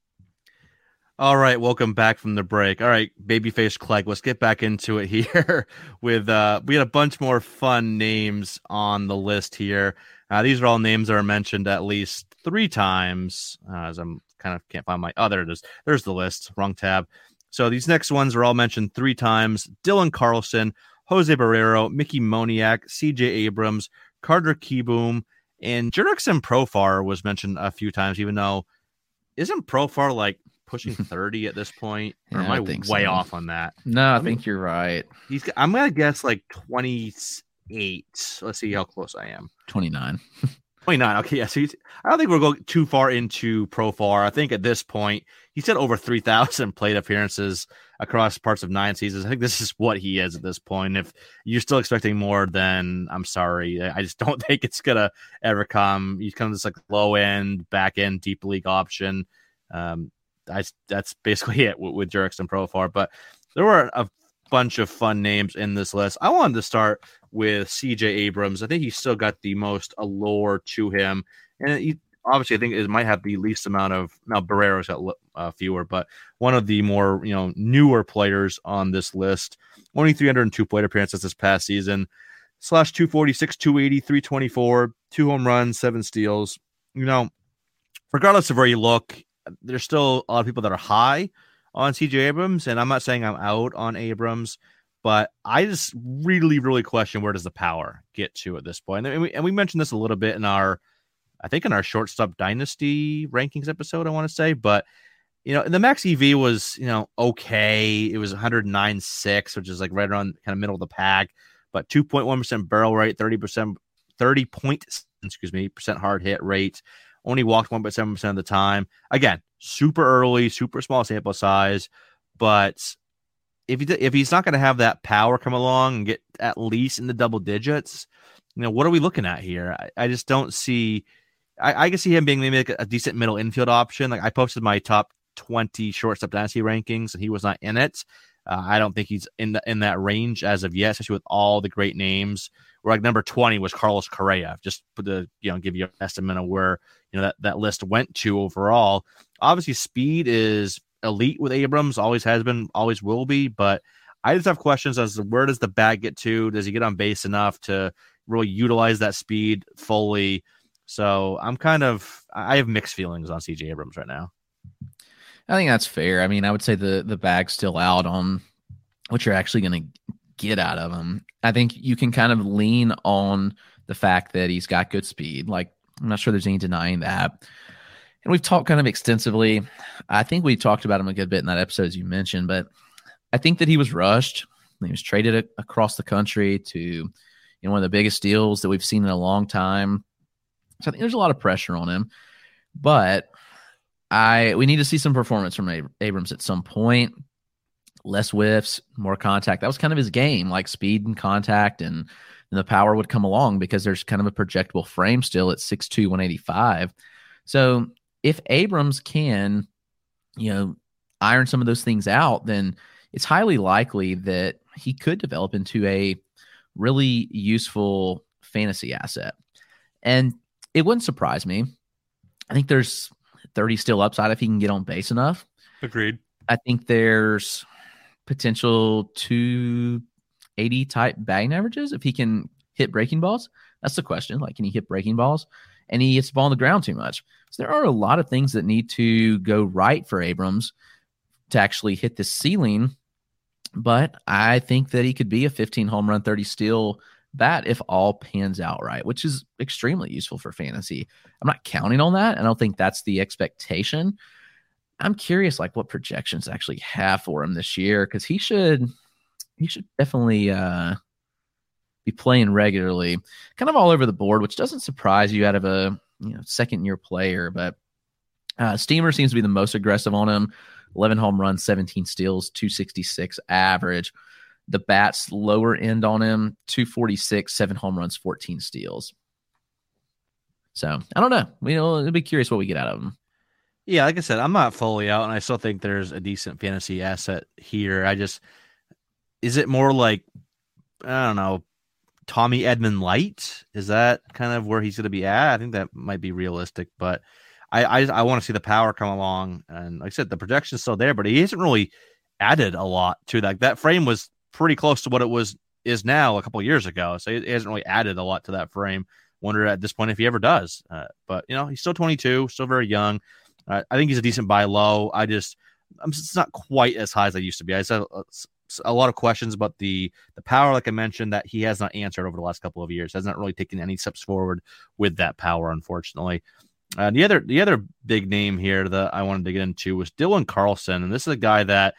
All right, welcome back from the break. All right, Babyface Clegg, let's get back into it here. With uh, we had a bunch more fun names on the list here. Uh, these are all names that are mentioned at least three times. Uh, as I'm kind of can't find my other. Oh, there's there's the list. Wrong tab. So these next ones are all mentioned three times: Dylan Carlson, Jose Barrero, Mickey Moniak, C J Abrams, Carter Kieboom, and Jurickson Profar was mentioned a few times. Even though, isn't Profar like pushing thirty at this point? Or Yeah, am I, I think way so. off on that? No, I, I mean, think you're right. He's. I'm gonna guess like twenty-eight. Let's see how close I am. twenty-nine. twenty-nine. Okay, yeah. So he's, I don't think we're going too far into Profar. I think at this point he's had over three thousand plate appearances across parts of nine seasons. I think this is what he is at this point. If you're still expecting more, then I'm sorry. I just don't think it's gonna ever come. He's kind of this like low end, back end, deep league option. Um, I, that's basically it with, with Jurickson Profar. But there were a bunch of fun names in this list. I wanted to start with C J Abrams. I think he's still got the most allure to him, and he obviously I think it might have the least amount of. Now Barrero's got uh, fewer, but one of the more you know newer players on this list. Only three hundred two plate appearances this past season. Slash two forty-six, two eighty, three twenty-four, two home runs, seven steals. You know, regardless of where you look, there's still a lot of people that are high on C J Abrams, and I'm not saying I'm out on Abrams, but I just really, really question where does the power get to at this point. And we, and we mentioned this a little bit in our, I think in our shortstop dynasty rankings episode, I want to say, but you know, the max E V was, you know, okay. It was one oh nine point six, which is like right around kind of middle of the pack, but two point one percent barrel rate, thirty percent, thirty point excuse me, percent hard hit rate. Only walked one point seven percent of the time. Again, super early, super small sample size. But if he if he's not going to have that power come along and get at least in the double digits, you know, what are we looking at here? I, I just don't see. I, I can see him being maybe like a decent middle infield option. Like I posted my top twenty shortstop dynasty rankings, and he was not in it. Uh, I don't think he's in the, in that range as of yet, especially with all the great names. Where like number twenty was Carlos Correa, just put the you know give you an estimate of where you know that, that list went to overall. Obviously, speed is elite with Abrams, always has been, always will be. But I just have questions as to where does the bat get to? Does he get on base enough to really utilize that speed fully? So I'm kind of I have mixed feelings on C J Abrams right now. I think that's fair. I mean, I would say the the bag's still out on what you're actually going to get out of him. I think you can kind of lean on the fact that he's got good speed. Like, I'm not sure there's any denying that. And we've talked kind of extensively. I think we talked about him a good bit in that episode, as you mentioned, but I think that he was rushed. He was traded a- across the country to you know, one of the biggest deals that we've seen in a long time. So I think there's a lot of pressure on him, but I we need to see some performance from Ab- Abrams at some point. Less whiffs, more contact. That was kind of his game, like speed and contact, and, and the power would come along because there's kind of a projectable frame still at six two, one eighty-five. So if Abrams can, you know, iron some of those things out, then it's highly likely that he could develop into a really useful fantasy asset. And it wouldn't surprise me. I think there's thirty still upside if he can get on base enough. Agreed. I think there's potential two eighty type batting averages if he can hit breaking balls. That's the question. Like, can he hit breaking balls? And he hits the ball on the ground too much. So there are a lot of things that need to go right for Abrams to actually hit the ceiling. But I think that he could be a fifteen home run, thirty steal bat if all pans out right, which is extremely useful for fantasy. I'm not counting on that. I don't think that's the expectation. I'm curious, like, what projections actually have for him this year, because he should he should definitely uh, be playing regularly, kind of all over the board, which doesn't surprise you out of a you know second year player. But uh, Steamer seems to be the most aggressive on him. eleven home runs, seventeen steals, two sixty-six average. The bat's lower end on him, two forty-six, seven home runs, fourteen steals. So I don't know. You know, I'll be curious what we get out of him. Yeah, like I said, I'm not fully out, and I still think there's a decent fantasy asset here. I just, is it more like, I don't know, Tommy Edman light? Is that kind of where he's going to be at? I think that might be realistic, but I I, I want to see the power come along. And like I said, the projection's still there, but he hasn't really added a lot to that. That frame was pretty close to what it was is now a couple of years ago, so he hasn't really added a lot to that frame. Wonder at this point if he ever does. Uh, but, you know, he's still twenty-two, still very young. Uh, I think he's a decent buy low. I just, I'm just not quite as high as I used to be. I said a, a lot of questions about the the power, like I mentioned, that he has not answered over the last couple of years. Has not really taken any steps forward with that power, unfortunately. Uh, the other the other big name here that I wanted to get into was Dylan Carlson, and this is a guy that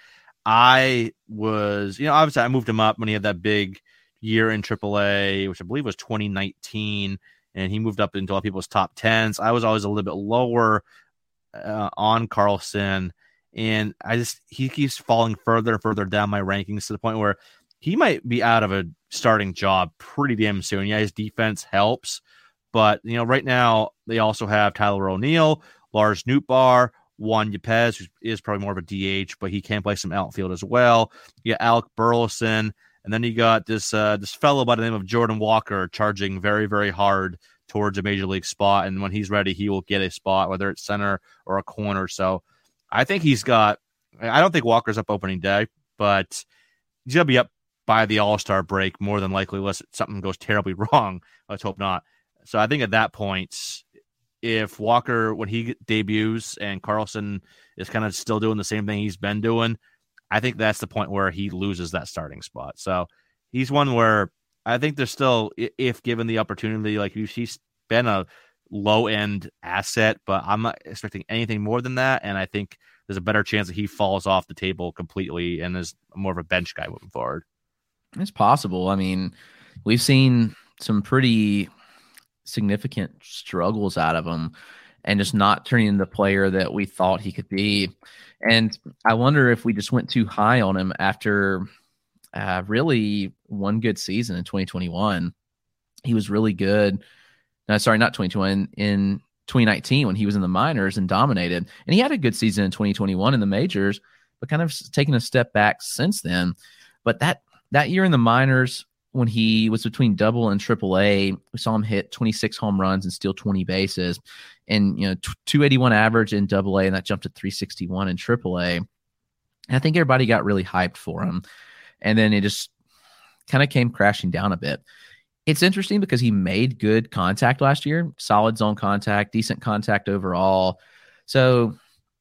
I was, you know, obviously I moved him up when he had that big year in triple A, which I believe was twenty nineteen, and he moved up into a lot of people's top tens. I was always a little bit lower uh, on Carlson, and I just he keeps falling further and further down my rankings to the point where he might be out of a starting job pretty damn soon. Yeah, his defense helps, but you know, right now they also have Tyler O'Neill, Lars Nootbaar, Juan Yepez, who is probably more of a D H, but he can play some outfield as well. You got Alec Burleson, and then you got this uh, this fellow by the name of Jordan Walker charging very, very hard towards a major league spot, and when he's ready, he will get a spot, whether it's center or a corner. So I think he's got – I don't think Walker's up opening day, but he's going to be up by the All-Star break more than likely unless something goes terribly wrong. Let's hope not. So I think at that point – if Walker, when he debuts and Carlson is kind of still doing the same thing he's been doing, I think that's the point where he loses that starting spot. So he's one where I think there's still, if given the opportunity, like he's been a low end asset, but I'm not expecting anything more than that. And I think there's a better chance that he falls off the table completely and is more of a bench guy moving forward. It's possible. I mean, we've seen some pretty significant struggles out of him and just not turning into the player that we thought he could be. And I wonder if we just went too high on him after uh, really one good season in twenty twenty-one. He was really good. No, sorry, not twenty twenty, in twenty nineteen when he was in the minors and dominated. And he had a good season in twenty twenty-one in the majors, but kind of taken a step back since then. But that that year in the minors, when he was between double and triple A, we saw him hit twenty-six home runs and steal twenty bases, and you know, two eighty-one average in double A, and that jumped to three sixty-one in triple A. And I think everybody got really hyped for him, and then it just kind of came crashing down a bit. It's interesting because he made good contact last year, solid zone contact, decent contact overall. So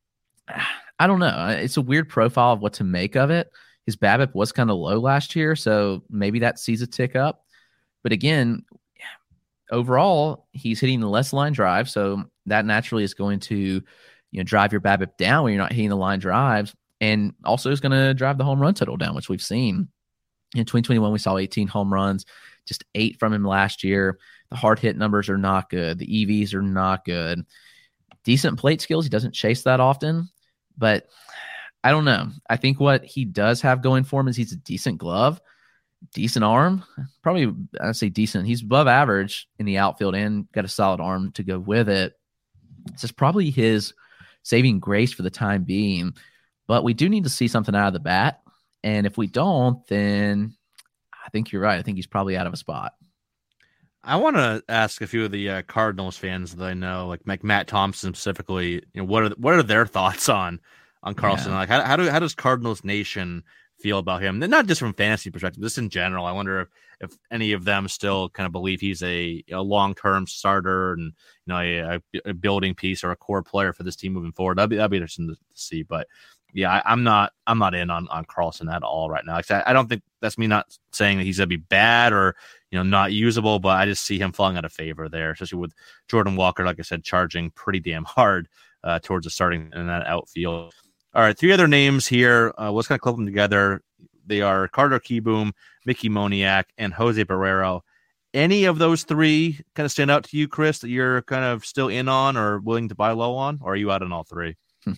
I don't know. It's a weird profile of what to make of it. His BABIP was kind of low last year, so maybe that sees a tick up. But again, overall, he's hitting the less line drive, so that naturally is going to, you know, drive your BABIP down when you're not hitting the line drives, and also is going to drive the home run total down, which we've seen. In twenty twenty-one, we saw eighteen home runs, just eight from him last year. The hard hit numbers are not good. The E Vs are not good. Decent plate skills. He doesn't chase that often, but I don't know. I think what he does have going for him is he's a decent glove, decent arm. Probably, I'd say decent. He's above average in the outfield and got a solid arm to go with it. This is probably his saving grace for the time being, but we do need to see something out of the bat. And if we don't, then I think you're right. I think he's probably out of a spot. I want to ask a few of the uh, Cardinals fans that I know, like, like Matt Thompson specifically. You know, what are what are their thoughts on on Carlson? Yeah. Like, how how do how does Cardinals Nation feel about him? And not just from fantasy perspective, just in general. I wonder if, if any of them still kind of believe he's a, a long term starter and, you know, a, a building piece or a core player for this team moving forward. That'd be that'd be interesting to see, but. Yeah, I, I'm not. I'm not in on, on Carlson at all right now. I, I don't think that's me not saying that he's gonna be bad or, you know, not usable, but I just see him falling out of favor there, especially with Jordan Walker, like I said, charging pretty damn hard uh, towards the starting and that outfield. All right, three other names here. Uh, let's kind of club them together. They are Carter Kieboom, Mickey Moniak, and Jose Barrero. Any of those three kind of stand out to you, Chris, that you're kind of still in on or willing to buy low on, or are you out on all three?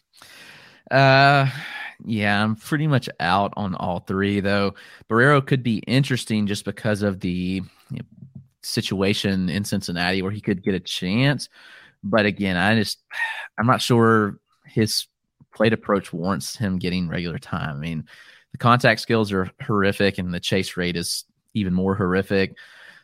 Uh, yeah, I'm pretty much out on all three, though. Barrero could be interesting just because of the you know, situation in Cincinnati where he could get a chance. But again, I just, I'm not sure his plate approach warrants him getting regular time. I mean, the contact skills are horrific and the chase rate is even more horrific.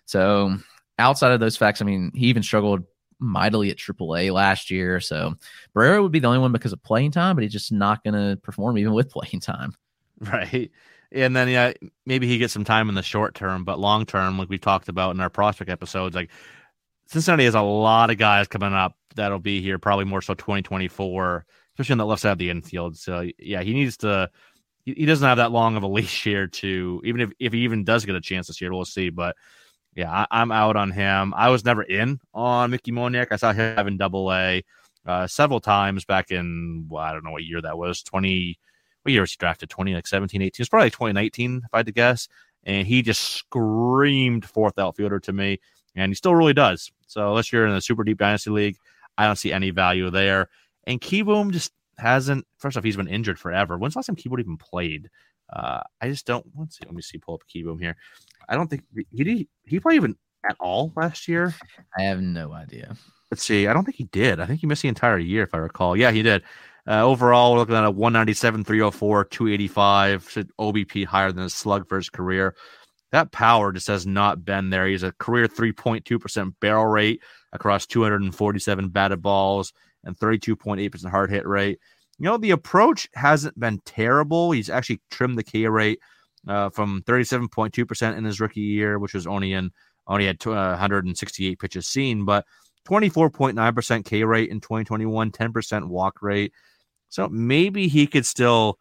So outside of those facts, I mean, he even struggled mightily at triple A last year. So Barrero would be the only one because of playing time, but he's just not going to perform even with playing time. Right. And then, yeah, maybe he gets some time in the short term, but long term, like we talked about in our prospect episodes, like Cincinnati has a lot of guys coming up that'll be here, probably more so twenty twenty-four, especially on the left side of the infield. So yeah, he needs to, he, he doesn't have that long of a leash here to, even if, if he even does get a chance this year, we'll see. But yeah, I, I'm out on him. I was never in on Mickey Moniak. I saw him in double A uh, several times back in, well, I don't know what year that was, twenty, what year was he drafted? twenty, like seventeen, eighteen. It's probably like twenty nineteen, if I had to guess. And he just screamed fourth outfielder to me, and he still really does. So unless you're in the super deep dynasty league, I don't see any value there. And Kieboom just hasn't, first off, he's been injured forever. When's the last time Kieboom even played? Uh, I just don't, let's see, let me see, pull up Kieboom here. I don't think he did. He played even at all last year. I have no idea. Let's see. I don't think he did. I think he missed the entire year, if I recall. Yeah, he did. Uh, overall, we're looking at a one ninety-seven, three oh four, two eighty-five. Should O B P higher than his slug for his career. That power just has not been there. He's a career three point two percent barrel rate across two hundred forty-seven batted balls and thirty-two point eight percent hard hit rate. You know, the approach hasn't been terrible. He's actually trimmed the K rate Uh, from thirty-seven point two percent in his rookie year, which was only in only had uh, one hundred sixty-eight pitches seen, but twenty-four point nine percent K rate in twenty twenty-one, ten percent walk rate. So maybe he could still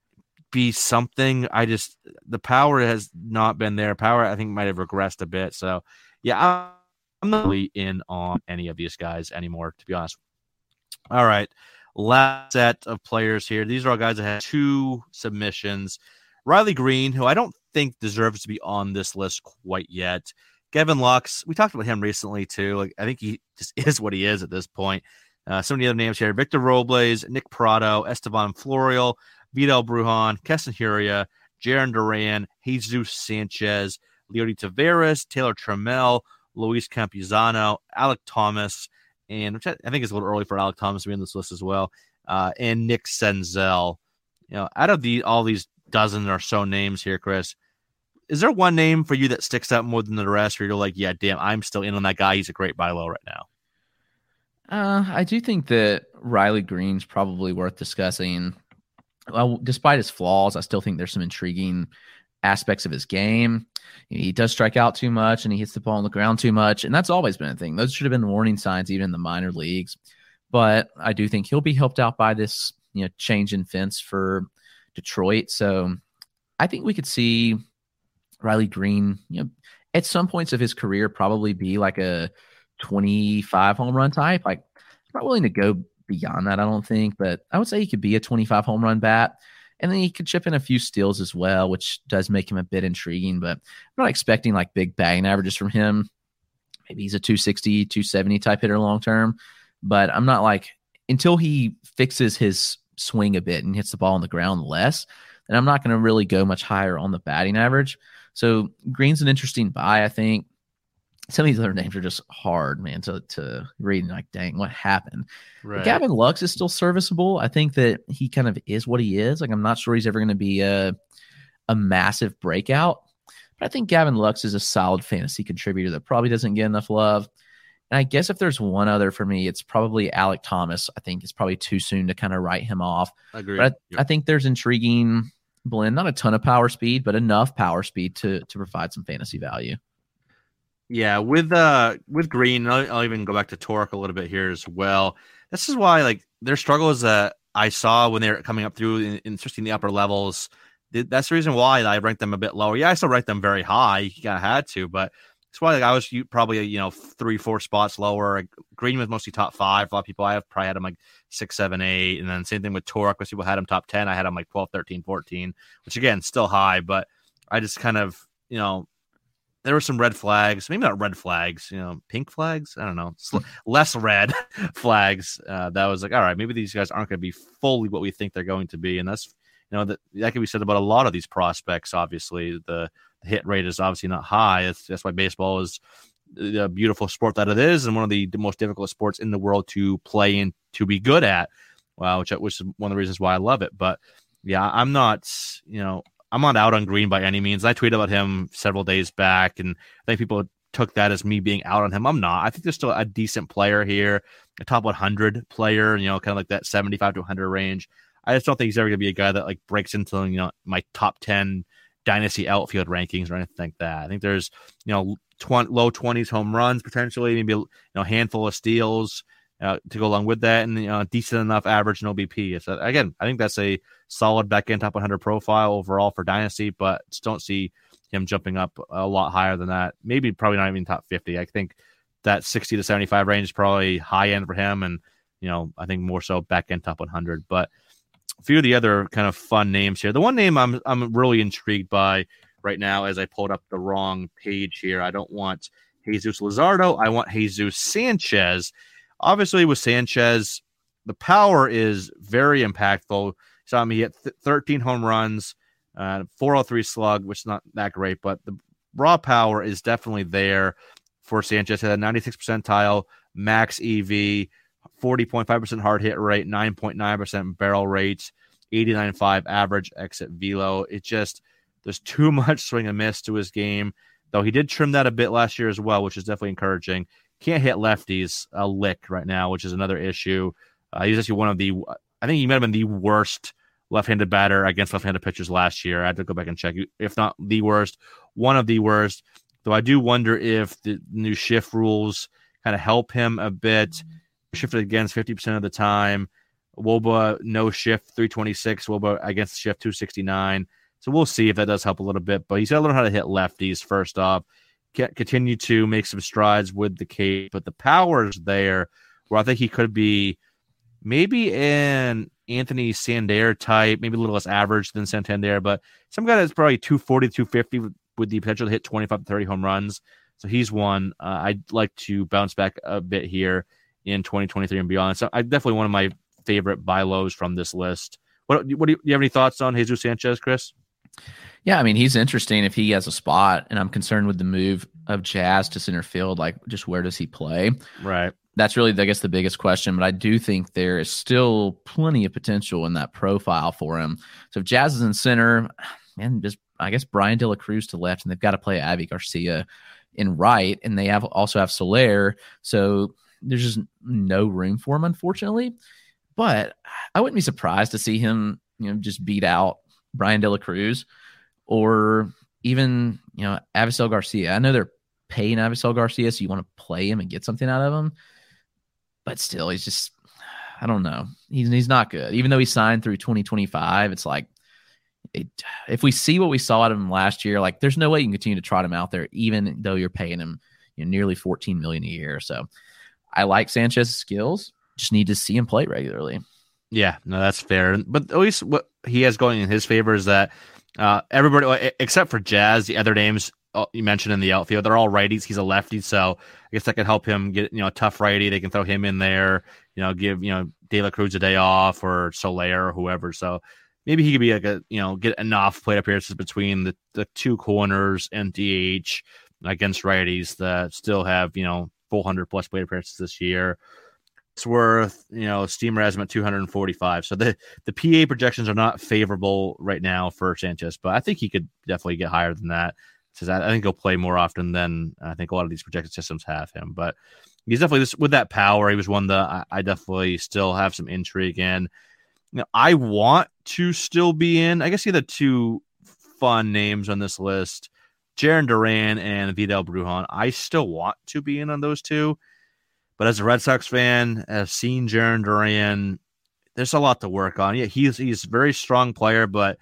be something. I just, the power has not been there. Power, I think, might have regressed a bit. So yeah, I'm not really in on any of these guys anymore, to be honest. All right. Last set of players here. These are all guys that had two submissions. Riley Green, who I don't think deserves to be on this list quite yet. Gavin Lux, we talked about him recently too. Like I think he just is what he is at this point. Uh, some of the other names here: Victor Robles, Nick Prado, Esteban Florial, Vidal Brujan, Keston Hiura, Jaron Duran, Jesus Sanchez, Leody Taveras, Taylor Trammell, Luis Campuzano, Alec Thomas, and which I, I think is a little early for Alec Thomas to be in this list as well, uh, and Nick Senzel. You know, out of the all these dozen or so names here, Chris, is there one name for you that sticks out more than the rest where you're like, yeah, damn, I'm still in on that guy. He's a great buy low right now. Uh, I do think that Riley Green's probably worth discussing. Well, despite his flaws, I still think there's some intriguing aspects of his game. He does strike out too much and he hits the ball on the ground too much. And that's always been a thing. Those should have been warning signs even in the minor leagues. But I do think he'll be helped out by this, you know, change in fence for Detroit. So I think we could see Riley Green, you know, at some points of his career probably be like a twenty-five home run type. Like, I'm not willing to go beyond that, I don't think, but I would say he could be a twenty-five home run bat. And then he could chip in a few steals as well, which does make him a bit intriguing, but I'm not expecting like big batting averages from him. Maybe he's a two sixty, two seventy type hitter long-term, but I'm not like, until he fixes his swing a bit and hits the ball on the ground less, then I'm not going to really go much higher on the batting average. So Green's an interesting buy, I think. Some of these other names are just hard, man, to, to read and like, dang, what happened? Right. Gavin Lux is still serviceable. I think that he kind of is what he is. Like, I'm not sure he's ever going to be a, a massive breakout, but I think Gavin Lux is a solid fantasy contributor that probably doesn't get enough love. And I guess if there's one other for me, it's probably Alec Thomas. I think it's probably too soon to kind of write him off. I agree. But I, yep. I think there's intriguing blend, not a ton of power speed, but enough power speed to to provide some fantasy value. Yeah, with uh with Green, I'll, I'll even go back to Torque a little bit here as well. This is why like their struggles that I saw when they're coming up through, in, in, especially in the upper levels. That's the reason why I ranked them a bit lower. Yeah, I still rank them very high. You kind of had to, but that's why like, I was probably you know three, four spots lower. Green was mostly top five. A lot of people I have probably had him like six, seven, eight, and then same thing with Torque. Most people had him top ten. I had him like twelve, thirteen, fourteen, which again still high, but I just kind of you know. There were some red flags, maybe not red flags, you know, pink flags. I don't know, Sl- less red flags. Uh, that was like, all right, maybe these guys aren't going to be fully what we think they're going to be, and that's, you know, that that can be said about a lot of these prospects. Obviously, the hit rate is obviously not high. That's, that's why baseball is the beautiful sport that it is, and one of the, the most difficult sports in the world to play and to be good at. Wow, which which is one of the reasons why I love it. But yeah, I'm not, you know. I'm not out on Green by any means. I tweeted about him several days back, and I think people took that as me being out on him. I'm not. I think there's still a decent player here, a top one hundred player, you know, kind of like that seventy-five to one hundred range. I just don't think he's ever going to be a guy that like breaks into, you know, my top ten dynasty outfield rankings or anything like that. I think there's, you know, twenty, low twenties home runs potentially, maybe a you know, handful of steals uh, to go along with that, and you know, decent enough average in O B P. So again, I think that's a solid back end top one hundred profile overall for dynasty, but just don't see him jumping up a lot higher than that. Maybe probably not even top fifty. I think that sixty to seventy-five range is probably high end for him, and you know, I think more so back end top one hundred. But a few of the other kind of fun names here. The one name I'm I'm really intrigued by right now, as I pulled up the wrong page here. I don't want Jesus Luzardo. I want Jesus Sanchez. Obviously, with Sanchez, the power is very impactful. Saw me hit th- thirteen home runs, uh, four oh three slug, which is not that great, but the raw power is definitely there for Sanchez. Had a ninety-six percentile max E V, forty point five percent hard hit rate, nine point nine percent barrel rate, eighty-nine point five average exit velo. It just, there's too much swing and miss to his game, though he did trim that a bit last year as well, which is definitely encouraging. Can't hit lefties a lick right now, which is another issue. Uh, he's actually one of the, I think he might have been the worst left-handed batter against left-handed pitchers last year. I had to go back and check. If not the worst, one of the worst. Though I do wonder if the new shift rules kind of help him a bit. Shifted against fifty percent of the time. W O B A, no shift, three twenty-six. W O B A against the shift, two sixty-nine. So we'll see if that does help a little bit. But he's got to learn how to hit lefties first off. Continue to make some strides with the cape. But the power is there where I think he could be maybe an Anthony Santander type, maybe a little less average than Santander, but some guy that's probably two forty, two fifty with, with the potential to hit twenty-five to thirty home runs. So he's one uh, I'd like to bounce back a bit here in twenty twenty-three and beyond. So I definitely one of my favorite buy lows from this list. What, what do, you, do you have any thoughts on Jesus Sanchez, Chris? Yeah, I mean, he's interesting if he has a spot, and I'm concerned with the move of Jazz to center field. Like, just where does he play? Right. That's really, I guess, the biggest question, but I do think there is still plenty of potential in that profile for him. So if Jazz is in center, man, just I guess Brian De La Cruz to left, and they've got to play Avi Garcia in right, and they have also have Soler, so there's just no room for him, unfortunately. But I wouldn't be surprised to see him, you know, just beat out Brian De La Cruz or even, you know, Avisel Garcia. I know they're paying Avisel Garcia, so you want to play him and get something out of him. But still, he's just, I don't know. He's he's not good. Even though he signed through twenty twenty-five, it's like, it, if we see what we saw out of him last year, like there's no way you can continue to trot him out there, even though you're paying him, you know, nearly fourteen million dollars a year. So I like Sanchez's skills. Just need to see him play regularly. Yeah, no, that's fair. But at least what he has going in his favor is that uh, everybody, except for Jazz, the other names you mentioned in the outfield, they're all righties. He's a lefty, so I guess that could help him get, you know, a tough righty. They can throw him in there, you know, give, you know, De La Cruz a day off or Soler or whoever. So maybe he could be like a, you know, get enough plate appearances between the, the two corners and D H against righties that still have, you know, four hundred plus plate appearances this year. It's worth, you know, Steamer has him at two hundred forty-five. So the, the P A projections are not favorable right now for Sanchez, but I think he could definitely get higher than that. Says I think he'll play more often than I think a lot of these projected systems have him. But he's definitely just with that power. He was one that I, I definitely still have some intrigue in. You know, I want to still be in. I guess the other two fun names on this list, Jarren Duran and Vidal Brujan. I still want to be in on those two. But as a Red Sox fan, I've seen Jarren Duran. There's a lot to work on. Yeah, he's he's a very strong player, but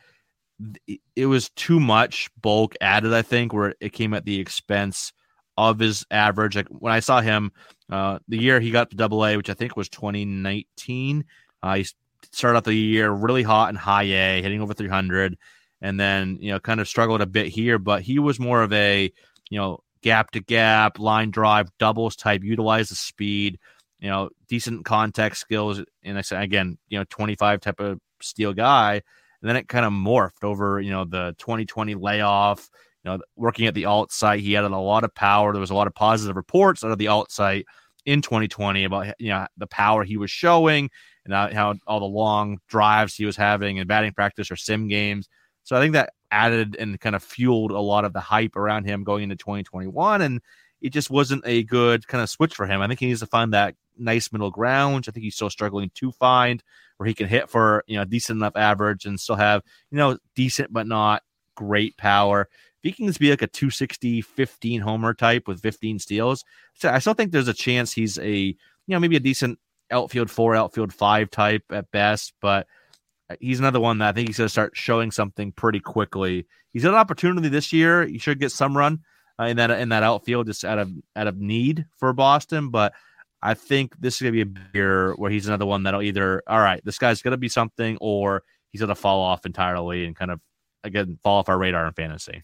it was too much bulk added, I think, where it came at the expense of his average. Like when I saw him, uh, the year he got to Double A, which I think was twenty nineteen, uh, he started out the year really hot in High A, hitting over three hundred, and then you know kind of struggled a bit here. But he was more of a you know gap to gap, line drive, doubles type, utilize the speed, you know, decent contact skills, and I said again, you know, twenty-five type of steal guy. And then it kind of morphed over, you know, the twenty twenty layoff, you know, working at the alt site. He had a lot of power. There was a lot of positive reports out of the alt site in twenty twenty about, you know, the power he was showing and how all the long drives he was having in batting practice or sim games. So I think that added and kind of fueled a lot of the hype around him going into twenty twenty-one. And it just wasn't a good kind of switch for him. I think he needs to find that nice middle ground, which I think he's still struggling to find, where he can hit for, you know, decent enough average and still have, you know, decent but not great power. If he can just be like a two sixty, fifteen homer type with fifteen steals, so I still think there's a chance he's a, you know, maybe a decent outfield four, outfield five type at best, but he's another one that I think he's going to start showing something pretty quickly. He's got an opportunity this year. He should get some run uh, in that in that outfield just out of out of need for Boston, but I think this is going to be a year where he's another one that'll either, all right, this guy's going to be something, or he's going to fall off entirely and kind of, again, fall off our radar in fantasy.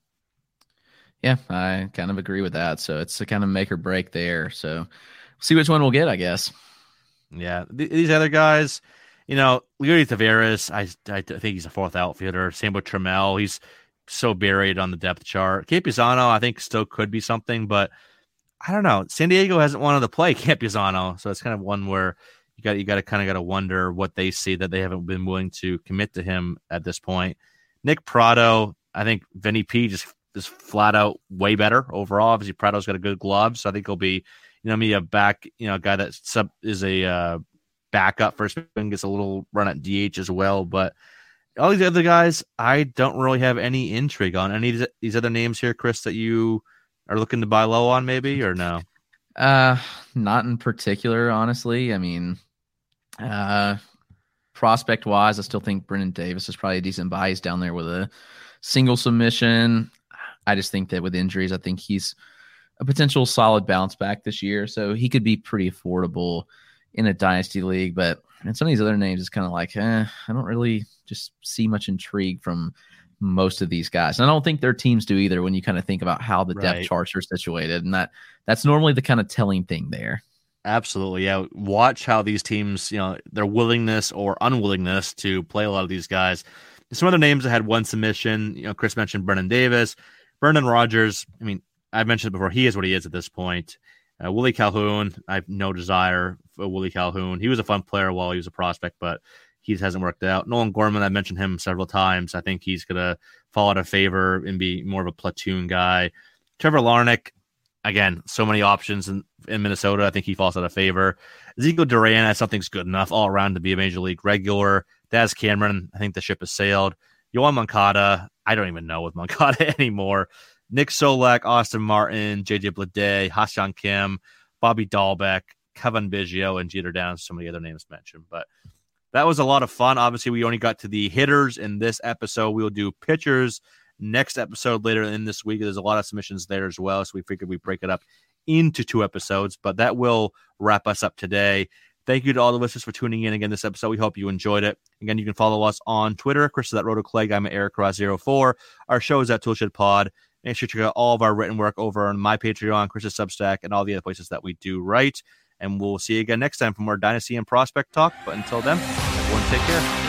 Yeah, I kind of agree with that. So it's a kind of make or break there. So we'll see which one we'll get, I guess. Yeah, th- these other guys, you know, Leody Taveras, I, I think he's a fourth outfielder. Same with Trammell. He's so buried on the depth chart. Campusano, I think, still could be something, but I don't know. San Diego hasn't wanted to play Campusano, so it's kind of one where you got you got to kind of got to wonder what they see that they haven't been willing to commit to him at this point. Nick Pratto, I think Vinny P just is flat out way better overall. Obviously, Pratto's got a good glove, so I think he'll be, you know, maybe a back, you know, guy that sub is a uh, backup first and gets a little run at D H as well. But all these other guys, I don't really have any intrigue on. Any of these other names here, Chris, that you are looking to buy low on, maybe, or no? Uh, not in particular, honestly. I mean, uh, prospect wise, I still think Brennan Davis is probably a decent buy. He's down there with a single submission. I just think that with injuries, I think he's a potential solid bounce back this year. So he could be pretty affordable in a dynasty league. But and some of these other names is kind of like, eh, I don't really just see much intrigue from most of these guys. And I don't think their teams do either when you kind of think about how the Right. depth charts are situated. And that that's normally the kind of telling thing there. Absolutely. Yeah. Watch how these teams, you know, their willingness or unwillingness to play a lot of these guys. Some other names that had one submission, you know, Chris mentioned Brennan Davis, Brendan Rodgers. I mean, I've mentioned it before. He is what he is at this point. Uh, Willie Calhoun. I have no desire for Willie Calhoun. He was a fun player while he was a prospect, but he hasn't worked out. Nolan Gorman, I mentioned him several times. I think he's going to fall out of favor and be more of a platoon guy. Trevor Larnach, again, so many options in, in Minnesota. I think he falls out of favor. Ezekiel Duran, I something's good enough all around to be a major league regular. Daz Cameron, I think the ship has sailed. Yohan Moncada, I don't even know with Moncada anymore. Nick Solak, Austin Martin, J J Bleday, Ha-Seong Kim, Bobby Dahlbeck, Kevin Biggio, and Jeter Downs, some of the other names mentioned. But that was a lot of fun. Obviously, we only got to the hitters in this episode. We'll do pitchers next episode later in this week. There's a lot of submissions there as well, so we figured we'd break it up into two episodes. But that will wrap us up today. Thank you to all the listeners for tuning in again this episode. We hope you enjoyed it. Again, you can follow us on Twitter. Chris is at RotoClegg. I'm at Eric Ross zero four. Our show is at Toolshed Pod. Make sure to check out all of our written work over on my Patreon, Chris's Substack, and all the other places that we do write. And we'll see you again next time for more Dynasty and Prospect Talk. But until then, everyone take care.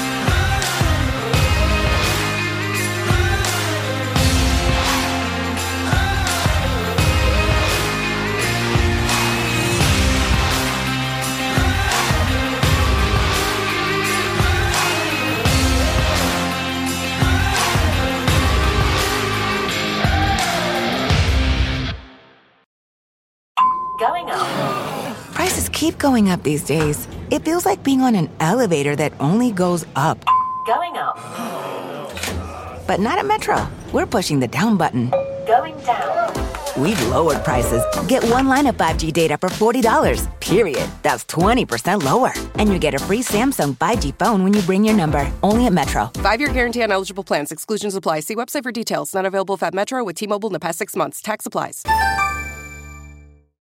Going up. Prices keep going up these days. It feels like being on an elevator that only goes up. Going up. But not at Metro. We're pushing the down button. Going down. We've lowered prices. Get one line of five G data for forty dollars, period. That's twenty percent lower. And you get a free Samsung five G phone when you bring your number. Only at Metro. Five-year guarantee on eligible plans. Exclusions apply. See website for details. Not available if at Metro with T-Mobile in the past six months. Tax applies.